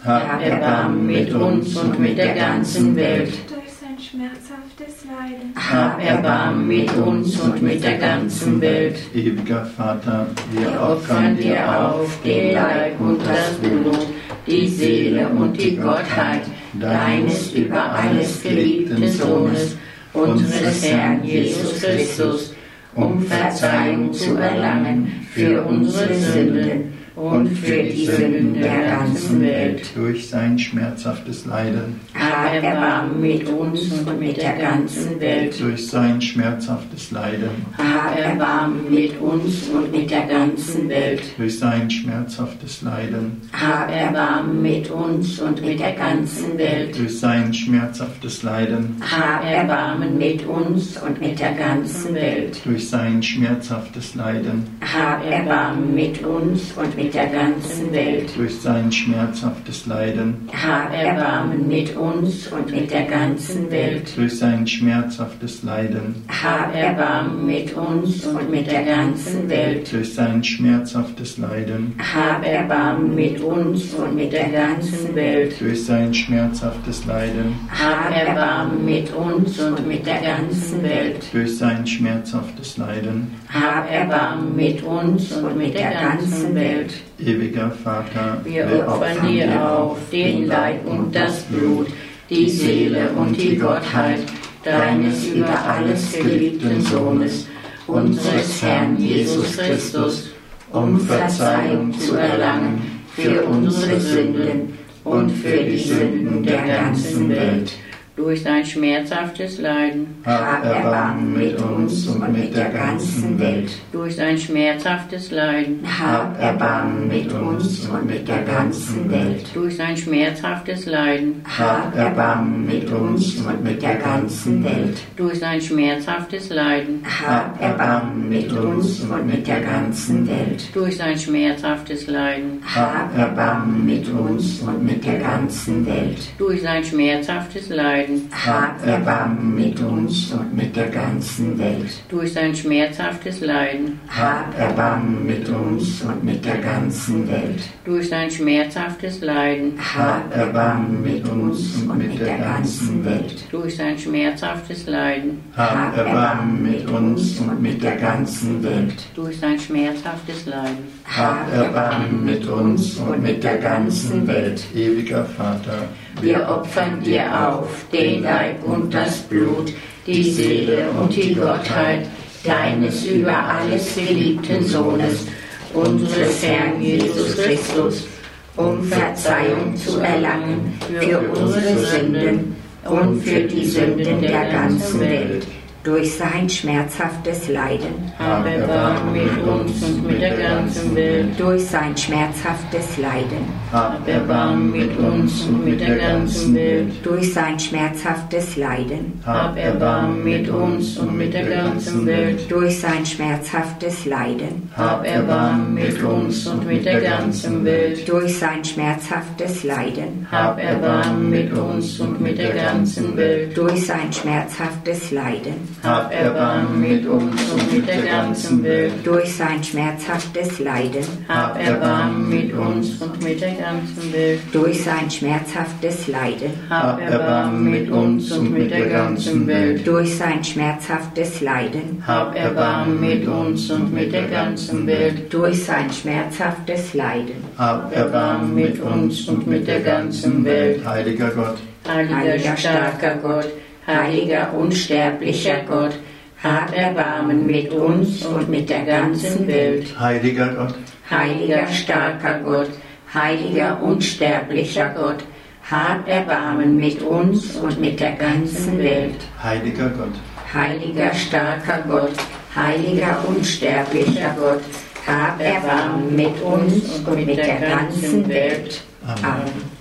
Hab Erbarmen mit uns und mit der ganzen Welt. Durch sein schmerzhaftes Leiden. Hab Erbarmen mit uns und mit der ganzen Welt. Ewiger Vater, Wir opfern dir auf den Leib und das Blut, die Seele und die Gottheit deines über alles geliebten Sohnes, unseres Herrn Jesus Christus, um Verzeihung zu erlangen für unsere Sünden und für die Sünden der ganzen Welt. durch sein schmerzhaftes Leiden, Hab Erbarmen mit uns und mit der ganzen Welt. durch sein schmerzhaftes Leiden, Hab Erbarmen mit uns und mit der ganzen Welt. durch sein schmerzhaftes Leiden, Hab Erbarmen mit uns und mit der ganzen Welt. durch sein schmerzhaftes Leiden, Hab Erbarmen mit uns und mit der ganzen Welt. durch sein schmerzhaftes Leiden, Hab Erbarmen mit uns und mit der ganzen Welt. durch sein schmerzhaftes Leiden, Hab Erbarmen mit uns und mit der ganzen Welt. durch sein schmerzhaftes Leiden, Hab Erbarmen mit uns und mit der ganzen Welt. durch sein schmerzhaftes Leiden, Hab Erbarmen mit uns und mit der ganzen Welt. durch sein schmerzhaftes Leiden, Hab Erbarmen mit uns und mit der ganzen Welt. durch sein schmerzhaftes Leiden. Hab Erbarmen mit uns und mit der ganzen Welt. Ewiger Vater, Wir opfern dir auf den Leib und das Blut, die Seele und die Gottheit deines über alles geliebten Sohnes, unseres Herrn Jesus Christus, um Verzeihung zu erlangen für unsere Sünden und für die Sünden der ganzen Welt. Durch sein schmerzhaftes Leiden, hab Erbarmen mit uns und mit der ganzen Welt. durch sein schmerzhaftes Leiden, Hab Erbarmen mit uns und mit der ganzen Welt. durch sein schmerzhaftes Leiden, Hab Erbarmen mit uns und mit der ganzen Welt. durch sein schmerzhaftes Leiden, Hab Erbarmen mit uns und mit der ganzen Welt. durch sein schmerzhaftes Leiden, Hab Erbarmen mit uns und mit der ganzen Welt. durch sein schmerzhaftes Leiden, Hab Erbarmen mit uns und mit der ganzen Welt. durch sein schmerzhaftes Leiden, Hab Erbarmen mit uns und mit der ganzen Welt. durch sein schmerzhaftes Leiden, Hab Erbarmen mit uns und mit der ganzen Welt. durch sein schmerzhaftes Leiden, Hab Erbarmen mit uns und mit der ganzen Welt. durch sein schmerzhaftes Leiden. Hab Erbarmen mit uns und mit der ganzen Welt. Ewiger Vater, Wir opfern dir auf den Leib und das Blut, die Seele und die Gottheit deines über alles geliebten Sohnes, unseres Herrn Jesus Christus, um Verzeihung zu erlangen für unsere Sünden und für die Sünden der ganzen Welt. Durch sein schmerzhaftes Leiden. Hab Erbarmen mit uns und mit der ganzen Welt. Durch sein schmerzhaftes Leiden. Hab Erbarmen mit uns und mit der ganzen Welt. Durch sein schmerzhaftes Leiden. Hab Erbarmen mit uns und mit der ganzen Welt. Durch sein schmerzhaftes Leiden. Hab Erbarmen mit uns und mit der ganzen Welt. Durch sein schmerzhaftes Leiden. Hab Erbarmen mit uns und mit der ganzen Welt. Durch sein schmerzhaftes Leiden. Hab Erbarmen mit uns und mit der ganzen Welt. Durch sein schmerzhaftes Leiden. Hab Erbarmen mit uns und mit der ganzen Welt. Durch sein schmerzhaftes Leiden. Hab Erbarmen mit uns und mit der ganzen Welt. Durch sein schmerzhaftes Leiden. Hab Erbarmen mit uns und mit der ganzen Welt. Durch sein schmerzhaftes Leiden. hab Erbarmen mit uns und mit der ganzen Welt. Heiliger Gott, Heiliger, starker Gott, heiliger, unsterblicher Gott, hab Erbarmen mit uns und mit der ganzen Welt. heiliger Gott, Heiliger, starker Gott, heiliger, unsterblicher Gott, hab Erbarmen mit uns und mit der ganzen Welt. heiliger Gott, Heiliger, starker Gott, heiliger, unsterblicher Gott, hab Erbarmen mit uns und mit der ganzen Welt. Amen.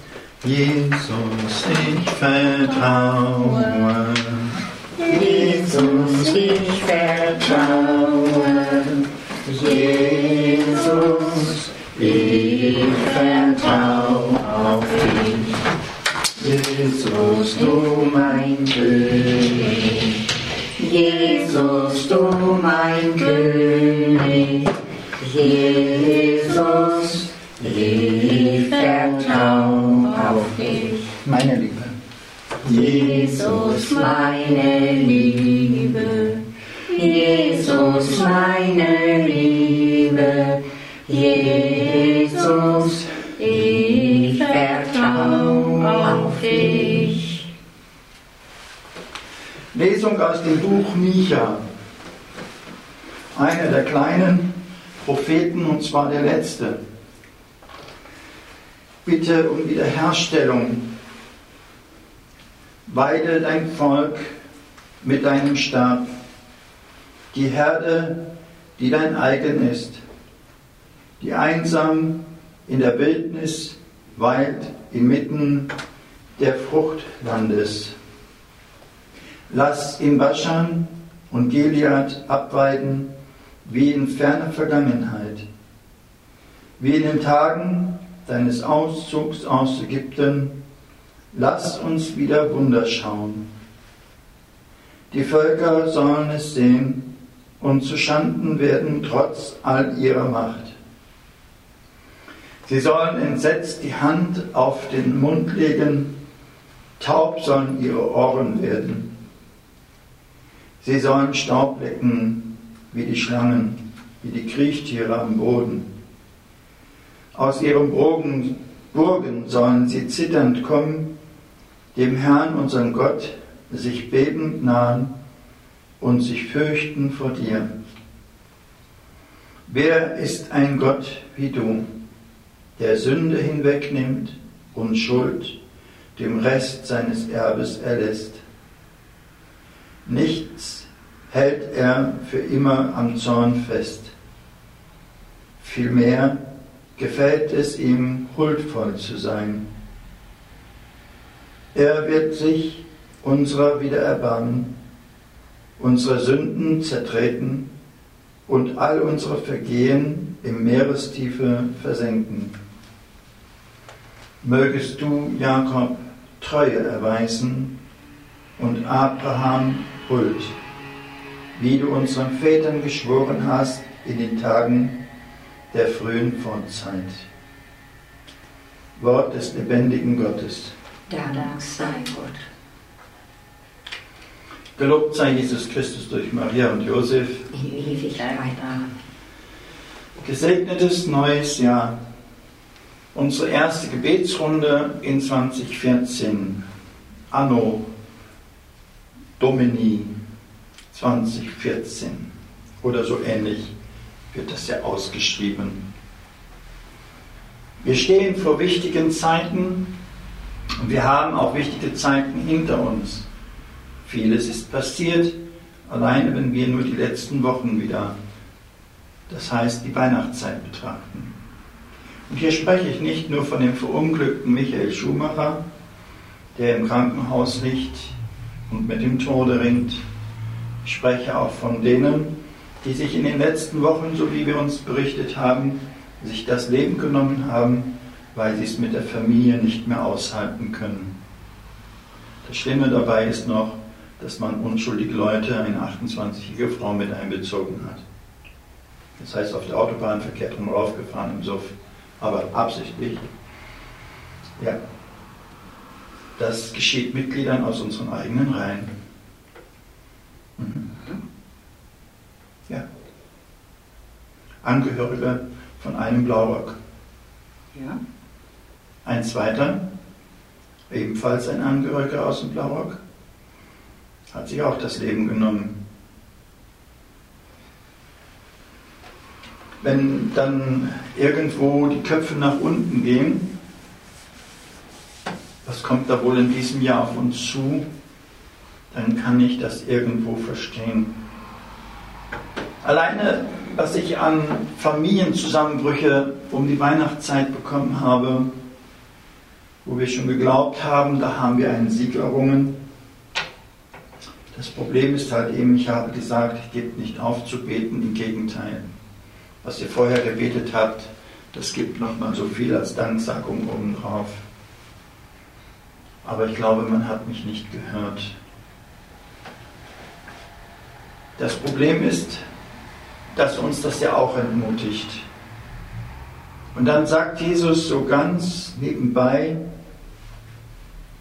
Jesus, ich vertraue. Jesus, ich vertraue. Jesus, ich vertraue auf dich. Jesus, du mein König. Jesus, du mein König. Jesus, ich vertraue meine Liebe. Jesus, meine Liebe, Jesus, meine Liebe, Jesus, ich vertraue auf dich. Lesung aus dem Buch Micha, einer der kleinen Propheten, und zwar der letzte. Bitte um Wiederherstellung. Weide dein Volk mit deinem Stab, die Herde, die dein eigen ist, die einsam in der Wildnis weilt inmitten der Fruchtlandes. Lass in Baschan und Gilead abweiden wie in ferner Vergangenheit, wie in den Tagen deines Auszugs aus Ägypten. Lass uns wieder Wunder schauen. Die Völker sollen es sehen und zu Schanden werden trotz all ihrer Macht. Sie sollen entsetzt die Hand auf den Mund legen, taub sollen ihre Ohren werden. Sie sollen Staub lecken wie die Schlangen, wie die Kriechtiere am Boden. Aus ihren Burgen sollen sie zitternd kommen, dem Herrn, unserem Gott, sich bebend nahen und sich fürchten vor dir. Wer ist ein Gott wie du, der Sünde hinwegnimmt und Schuld dem Rest seines Erbes erlässt? Nichts hält er für immer am Zorn fest. Vielmehr gefällt es ihm, huldvoll zu sein. Er wird sich unserer wieder erbarmen, unsere Sünden zertreten und all unsere Vergehen im Meerestiefe versenken. Mögest du, Jakob, Treue erweisen und Abraham Huld, wie du unseren Vätern geschworen hast in den Tagen der frühen Vorzeit. Wort des lebendigen Gottes. Dank sei Gott. Gelobt sei Jesus Christus durch Maria und Josef. In Ewigkeit. Amen. Gesegnetes neues Jahr. Unsere erste Gebetsrunde in 2014. Anno Domini 2014. Oder so ähnlich wird das ja ausgeschrieben. Wir stehen vor wichtigen Zeiten. Und wir haben auch wichtige Zeiten hinter uns. Vieles ist passiert, alleine wenn wir nur die letzten Wochen wieder, das heißt die Weihnachtszeit betrachten. Und hier spreche ich nicht nur von dem verunglückten Michael Schumacher, der im Krankenhaus liegt und mit dem Tode ringt. Ich spreche auch von denen, die sich in den letzten Wochen, so wie wir uns berichtet haben, sich das Leben genommen haben, weil sie es mit der Familie nicht mehr aushalten können. Das Schlimme dabei ist noch, dass man unschuldige Leute, eine 28-jährige Frau, mit einbezogen hat. Das heißt, auf der Autobahn verkehrt rum raufgefahren im Suff, aber absichtlich. Ja, das geschieht Mitgliedern aus unseren eigenen Reihen. Ja. Angehörige von einem Blaurock. Ja. Ein zweiter, ebenfalls ein Angehöriger aus dem Blaurock, hat sich auch das Leben genommen. Wenn dann irgendwo die Köpfe nach unten gehen, was kommt da wohl in diesem Jahr auf uns zu, dann kann ich das irgendwo verstehen. Alleine, was ich an Familienzusammenbrüche um die Weihnachtszeit bekommen habe, wo wir schon geglaubt haben, da haben wir einen Sieg errungen. Das Problem ist halt eben, ich habe gesagt, gebt nicht auf zu beten, im Gegenteil. Was ihr vorher gebetet habt, das gibt nochmal so viel als Danksagung obendrauf. Aber ich glaube, man hat mich nicht gehört. Das Problem ist, dass uns das ja auch entmutigt. Und dann sagt Jesus so ganz nebenbei,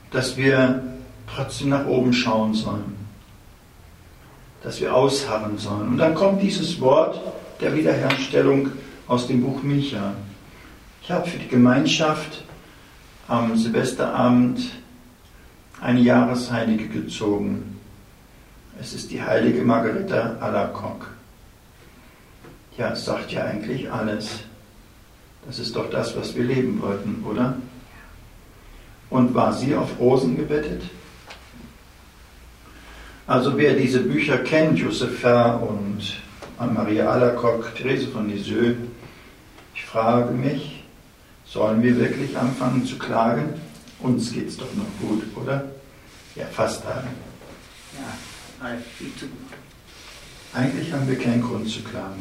dass wir trotzdem nach oben schauen sollen, dass wir ausharren sollen. Und dann kommt dieses Wort der Wiederherstellung aus dem Buch Micha. Ich habe für die Gemeinschaft am Silvesterabend eine Jahresheilige gezogen. Es ist die heilige Margareta Alacoque. Ja, es sagt ja eigentlich alles. Das ist doch das, was wir leben wollten, oder? Und war sie auf Rosen gebettet? Also wer diese Bücher kennt, Josepha und Maria Alacoque, Therese von Lisieux, ich frage mich, sollen wir wirklich anfangen zu klagen? Uns geht's doch noch gut, oder? Ja, fast alle. Ja, alles viel zu gut. Eigentlich haben wir keinen Grund zu klagen.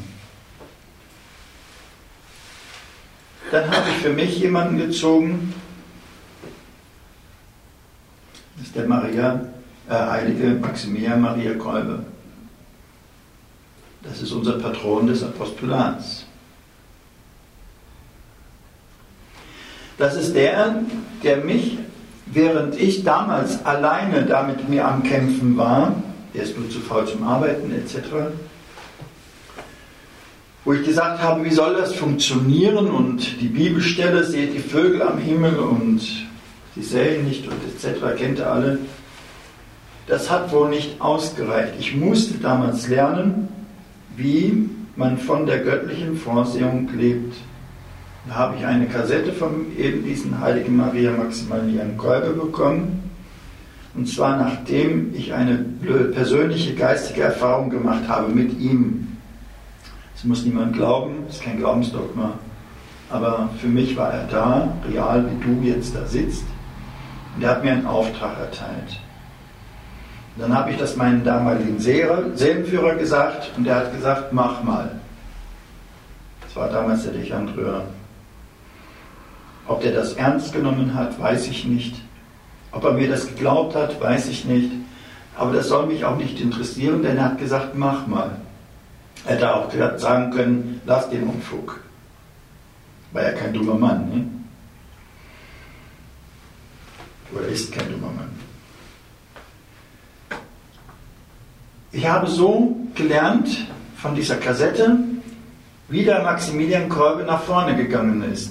Dann habe ich für mich jemanden gezogen, das ist der heilige Maximilian Maria Kolbe. Das ist unser Patron des Apostolats. Das ist der mich, während ich damals alleine da mit mir am Kämpfen war, der ist nur zu faul zum Arbeiten etc., wo ich gesagt habe, wie soll das funktionieren und die Bibelstelle, seht die Vögel am Himmel und sie säen nicht und etc., kennt ihr alle. Das hat wohl nicht ausgereicht. Ich musste damals lernen, wie man von der göttlichen Vorsehung lebt. Da habe ich eine Kassette von eben diesen heiligen Maria Maximilian Kolbe bekommen. Und zwar nachdem ich eine persönliche geistige Erfahrung gemacht habe mit ihm. Das muss niemand glauben, das ist kein Glaubensdogma. Aber für mich war er da, real wie du jetzt da sitzt. Und er hat mir einen Auftrag erteilt. Und dann habe ich das meinem damaligen Seelenführer gesagt und er hat gesagt, mach mal. Das war damals der Dechant Röhr. Ob der das ernst genommen hat, weiß ich nicht. Ob er mir das geglaubt hat, weiß ich nicht. Aber das soll mich auch nicht interessieren, denn er hat gesagt, mach mal. Er hätte auch sagen können, lass den Unfug. War ja kein dummer Mann, ne? Oder ist kein dummer Mann. Ich habe so gelernt von dieser Kassette, wie der Maximilian Kolbe nach vorne gegangen ist.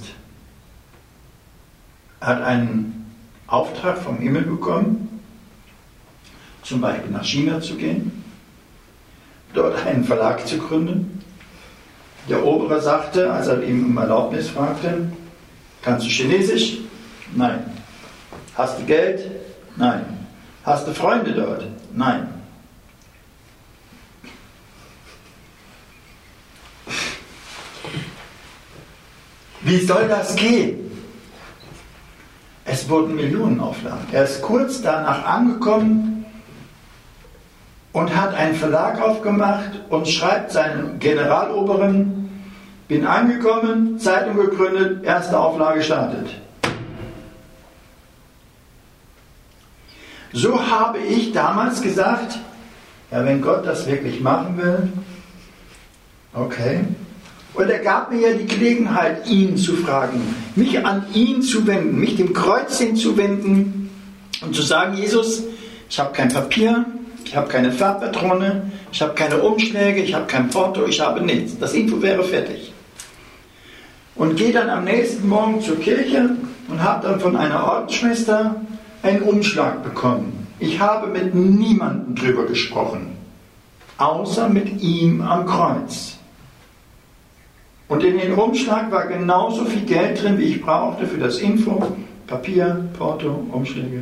Er hat einen Auftrag vom Himmel bekommen, zum Beispiel nach China zu gehen, dort einen Verlag zu gründen. Der Obere sagte, als er ihm um Erlaubnis fragte, kannst du Chinesisch? Nein. Hast du Geld? Nein. Hast du Freunde dort? Nein. Wie soll das gehen? Es wurden Millionenauflagen. Er ist kurz danach angekommen und hat einen Verlag aufgemacht und schreibt seinen Generaloberen, bin angekommen, Zeitung gegründet, erste Auflage startet. So habe ich damals gesagt, ja, wenn Gott das wirklich machen will, okay. Und er gab mir ja die Gelegenheit, ihn zu fragen, mich an ihn zu wenden, mich dem Kreuz hinzuwenden und zu sagen, Jesus, ich habe kein Papier, ich habe keine Farbpatrone, ich habe keine Umschläge, ich habe kein Porto, ich habe nichts. Das Info wäre fertig. Und gehe dann am nächsten Morgen zur Kirche und habe dann von einer Ordensschwester einen Umschlag bekommen. Ich habe mit niemandem drüber gesprochen, außer mit ihm am Kreuz. Und in den Umschlag war genauso viel Geld drin, wie ich brauchte für das Info, Papier, Porto, Umschläge.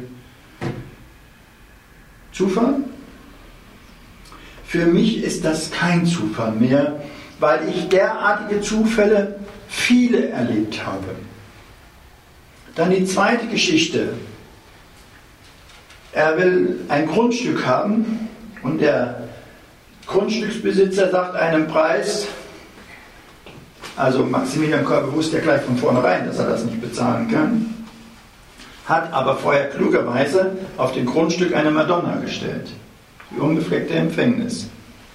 Zufall? Für mich ist das kein Zufall mehr, weil ich derartige Zufälle viele erlebt habe. Dann die zweite Geschichte. Er will ein Grundstück haben und der Grundstücksbesitzer sagt einen Preis. Also Maximilian Kolbe wusste ja gleich von vornherein, dass er das nicht bezahlen kann, hat aber vorher klugerweise auf dem Grundstück eine Madonna gestellt, die unbefleckte Empfängnis.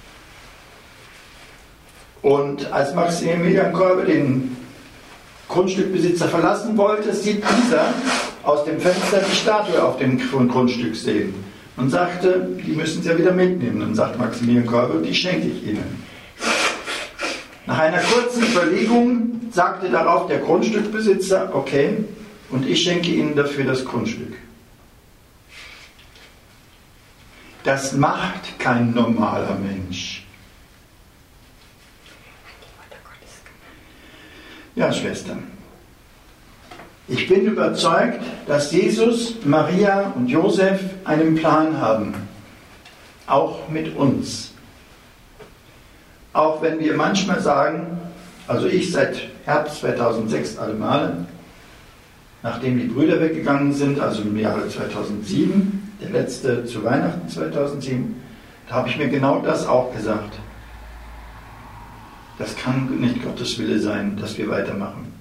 Und als Maximilian Kolbe den Grundstückbesitzer verlassen wollte, sieht dieser aus dem Fenster die Statue auf dem Grundstück sehen und sagte, die müssen Sie ja wieder mitnehmen. Und sagt Maximilian Kolbe, die schenke ich Ihnen. Nach einer kurzen Überlegung sagte darauf der Grundstückbesitzer, okay, und ich schenke Ihnen dafür das Grundstück. Das macht kein normaler Mensch. Ja, Schwestern. Ich bin überzeugt, dass Jesus, Maria und Josef einen Plan haben. Auch mit uns. Auch wenn wir manchmal sagen, also ich seit Herbst 2006 alle Male, nachdem die Brüder weggegangen sind, also im Jahre 2007, der letzte zu Weihnachten 2007, da habe ich mir genau das auch gesagt. Das kann nicht Gottes Wille sein, dass wir weitermachen.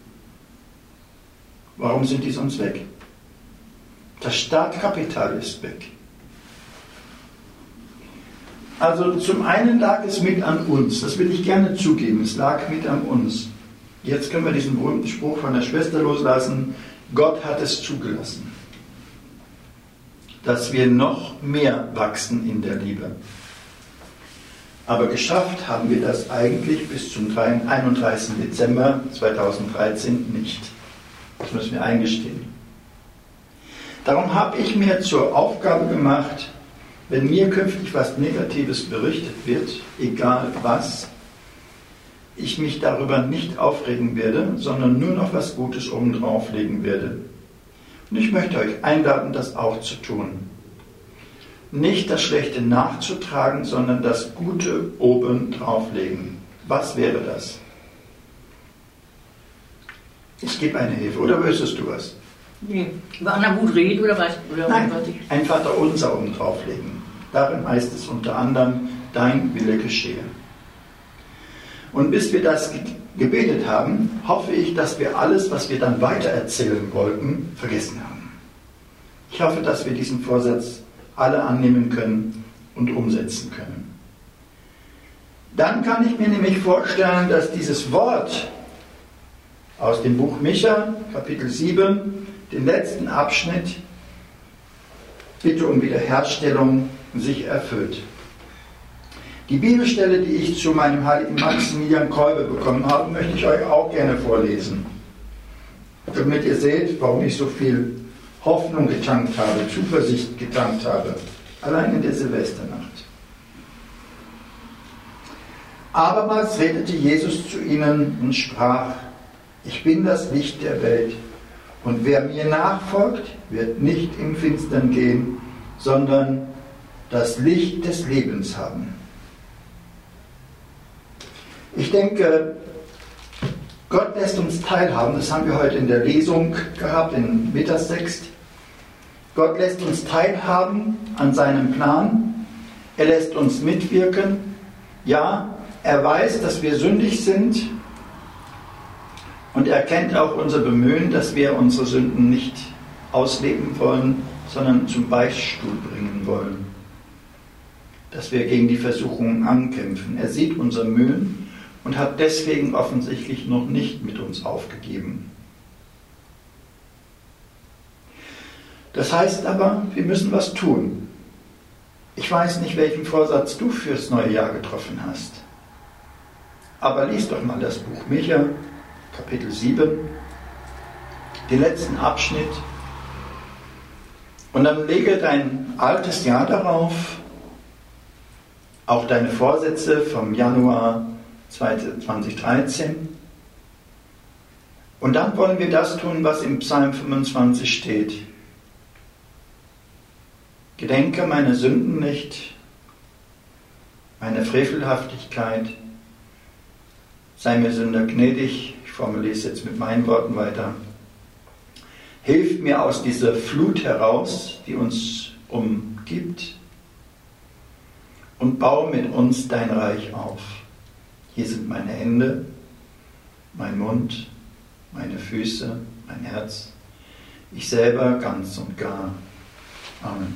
Warum sind die sonst weg? Das Startkapital ist weg. Also zum einen lag es mit an uns, das will ich gerne zugeben, es lag mit an uns. Jetzt können wir diesen berühmten Spruch von der Schwester loslassen, Gott hat es zugelassen, dass wir noch mehr wachsen in der Liebe. Aber geschafft haben wir das eigentlich bis zum 31. Dezember 2013 nicht. Das müssen wir eingestehen. Darum habe ich mir zur Aufgabe gemacht, wenn mir künftig was Negatives berichtet wird, egal was, ich mich darüber nicht aufregen werde, sondern nur noch was Gutes obendrauf legen werde. Und ich möchte euch einladen, das auch zu tun. Nicht das Schlechte nachzutragen, sondern das Gute obendrauf legen. Was wäre das? Ich gebe eine Hilfe. Oder wüsstest du was? Nee. Über einer gut reden oder was? Oder Nein, was ich... ein Vaterunser obendrauf legen. Darin heißt es unter anderem, dein Wille geschehe. Und bis wir das gebetet haben, hoffe ich, dass wir alles, was wir dann weiter erzählen wollten, vergessen haben. Ich hoffe, dass wir diesen Vorsatz alle annehmen können und umsetzen können. Dann kann ich mir nämlich vorstellen, dass dieses Wort aus dem Buch Micha, Kapitel 7, den letzten Abschnitt, Bitte um Wiederherstellung, sich erfüllt. Die Bibelstelle, die ich zu meinem heiligen Maximilian Kolbe bekommen habe, möchte ich euch auch gerne vorlesen, damit ihr seht, warum ich so viel Hoffnung getankt habe, Zuversicht getankt habe, allein in der Silvesternacht. Abermals redete Jesus zu ihnen und sprach, ich bin das Licht der Welt, und wer mir nachfolgt, wird nicht im Finstern gehen, sondern das Licht des Lebens haben. Ich denke, Gott lässt uns teilhaben, das haben wir heute in der Lesung gehabt, im Mittagstext. Gott lässt uns teilhaben an seinem Plan. Er lässt uns mitwirken. Ja, er weiß, dass wir sündig sind. Und er kennt auch unser Bemühen, dass wir unsere Sünden nicht ausleben wollen, sondern zum Beichtstuhl bringen wollen. Dass wir gegen die Versuchungen ankämpfen. Er sieht unser Mühen und hat deswegen offensichtlich noch nicht mit uns aufgegeben. Das heißt aber, wir müssen was tun. Ich weiß nicht, welchen Vorsatz du fürs neue Jahr getroffen hast. Aber lies doch mal das Buch Micha, Kapitel 7, den letzten Abschnitt. Und dann lege dein altes Jahr darauf, auch deine Vorsätze vom Januar 2013. Und dann wollen wir das tun, was im Psalm 25 steht. Gedenke meine Sünden nicht, meine Frevelhaftigkeit, sei mir Sünder gnädig, ich formuliere es jetzt mit meinen Worten weiter. Hilf mir aus dieser Flut heraus, die uns umgibt, und baue mit uns dein Reich auf. Hier sind meine Hände, mein Mund, meine Füße, mein Herz, ich selber ganz und gar. Amen.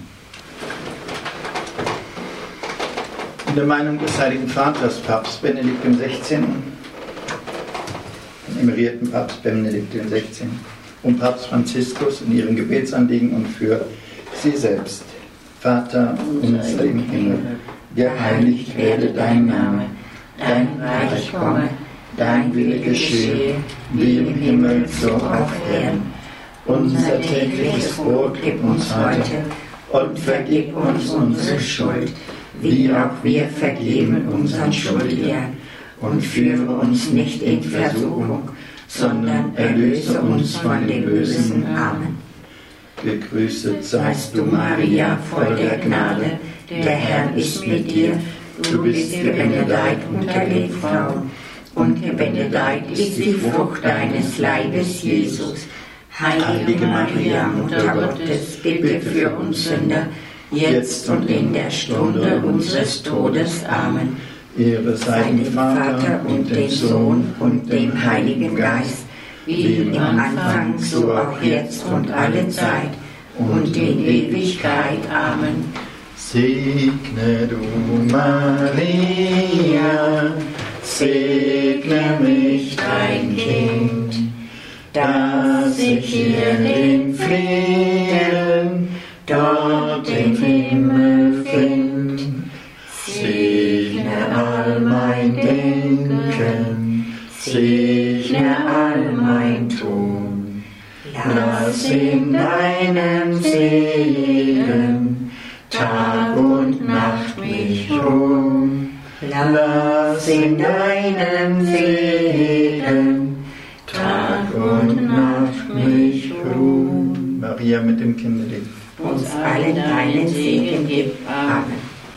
In der Meinung des Heiligen Vaters, Papst Benedikt XVI., dem emerierten Papst Benedikt XVI., um Papst Franziskus in ihren Gebetsanliegen und für sie selbst. Vater unser im Himmel, geheiligt werde dein Name, dein Reich komme, dein Wille geschehe, wie im Himmel so auf Erden. Unser tägliches Brot gib uns heute und vergib uns unsere Schuld, wie auch wir vergeben unseren Schuldigern. Und führe uns nicht in Versuchung, sondern erlöse uns von dem Bösen. Amen. Gegrüßet seist du, Maria, voll der Gnade, der Herr ist mit dir. Du bist gebenedeit unter den Frauen, und gebenedeit ist die Frucht deines Leibes, Jesus. Heilige Maria, Mutter Gottes, bitte für uns Sünder, jetzt und in der Stunde unseres Todes. Amen. Ehre sei dem Vater und dem Sohn und dem Heiligen Geist, wie im Anfang, so auch jetzt und alle Zeit und in Ewigkeit. Amen. Segne du, Maria, segne mich, dein Kind, dass ich hier den Frieden dort im Himmel find. Segne all mein Denken, segne all mein Tun. Lass in deinem Segen Tag und Nacht mich ruhen. Lass in deinem Segen Tag und Nacht mich ruhen. Maria mit dem Kinderlied. Uns allen deinen Segen gib. Amen.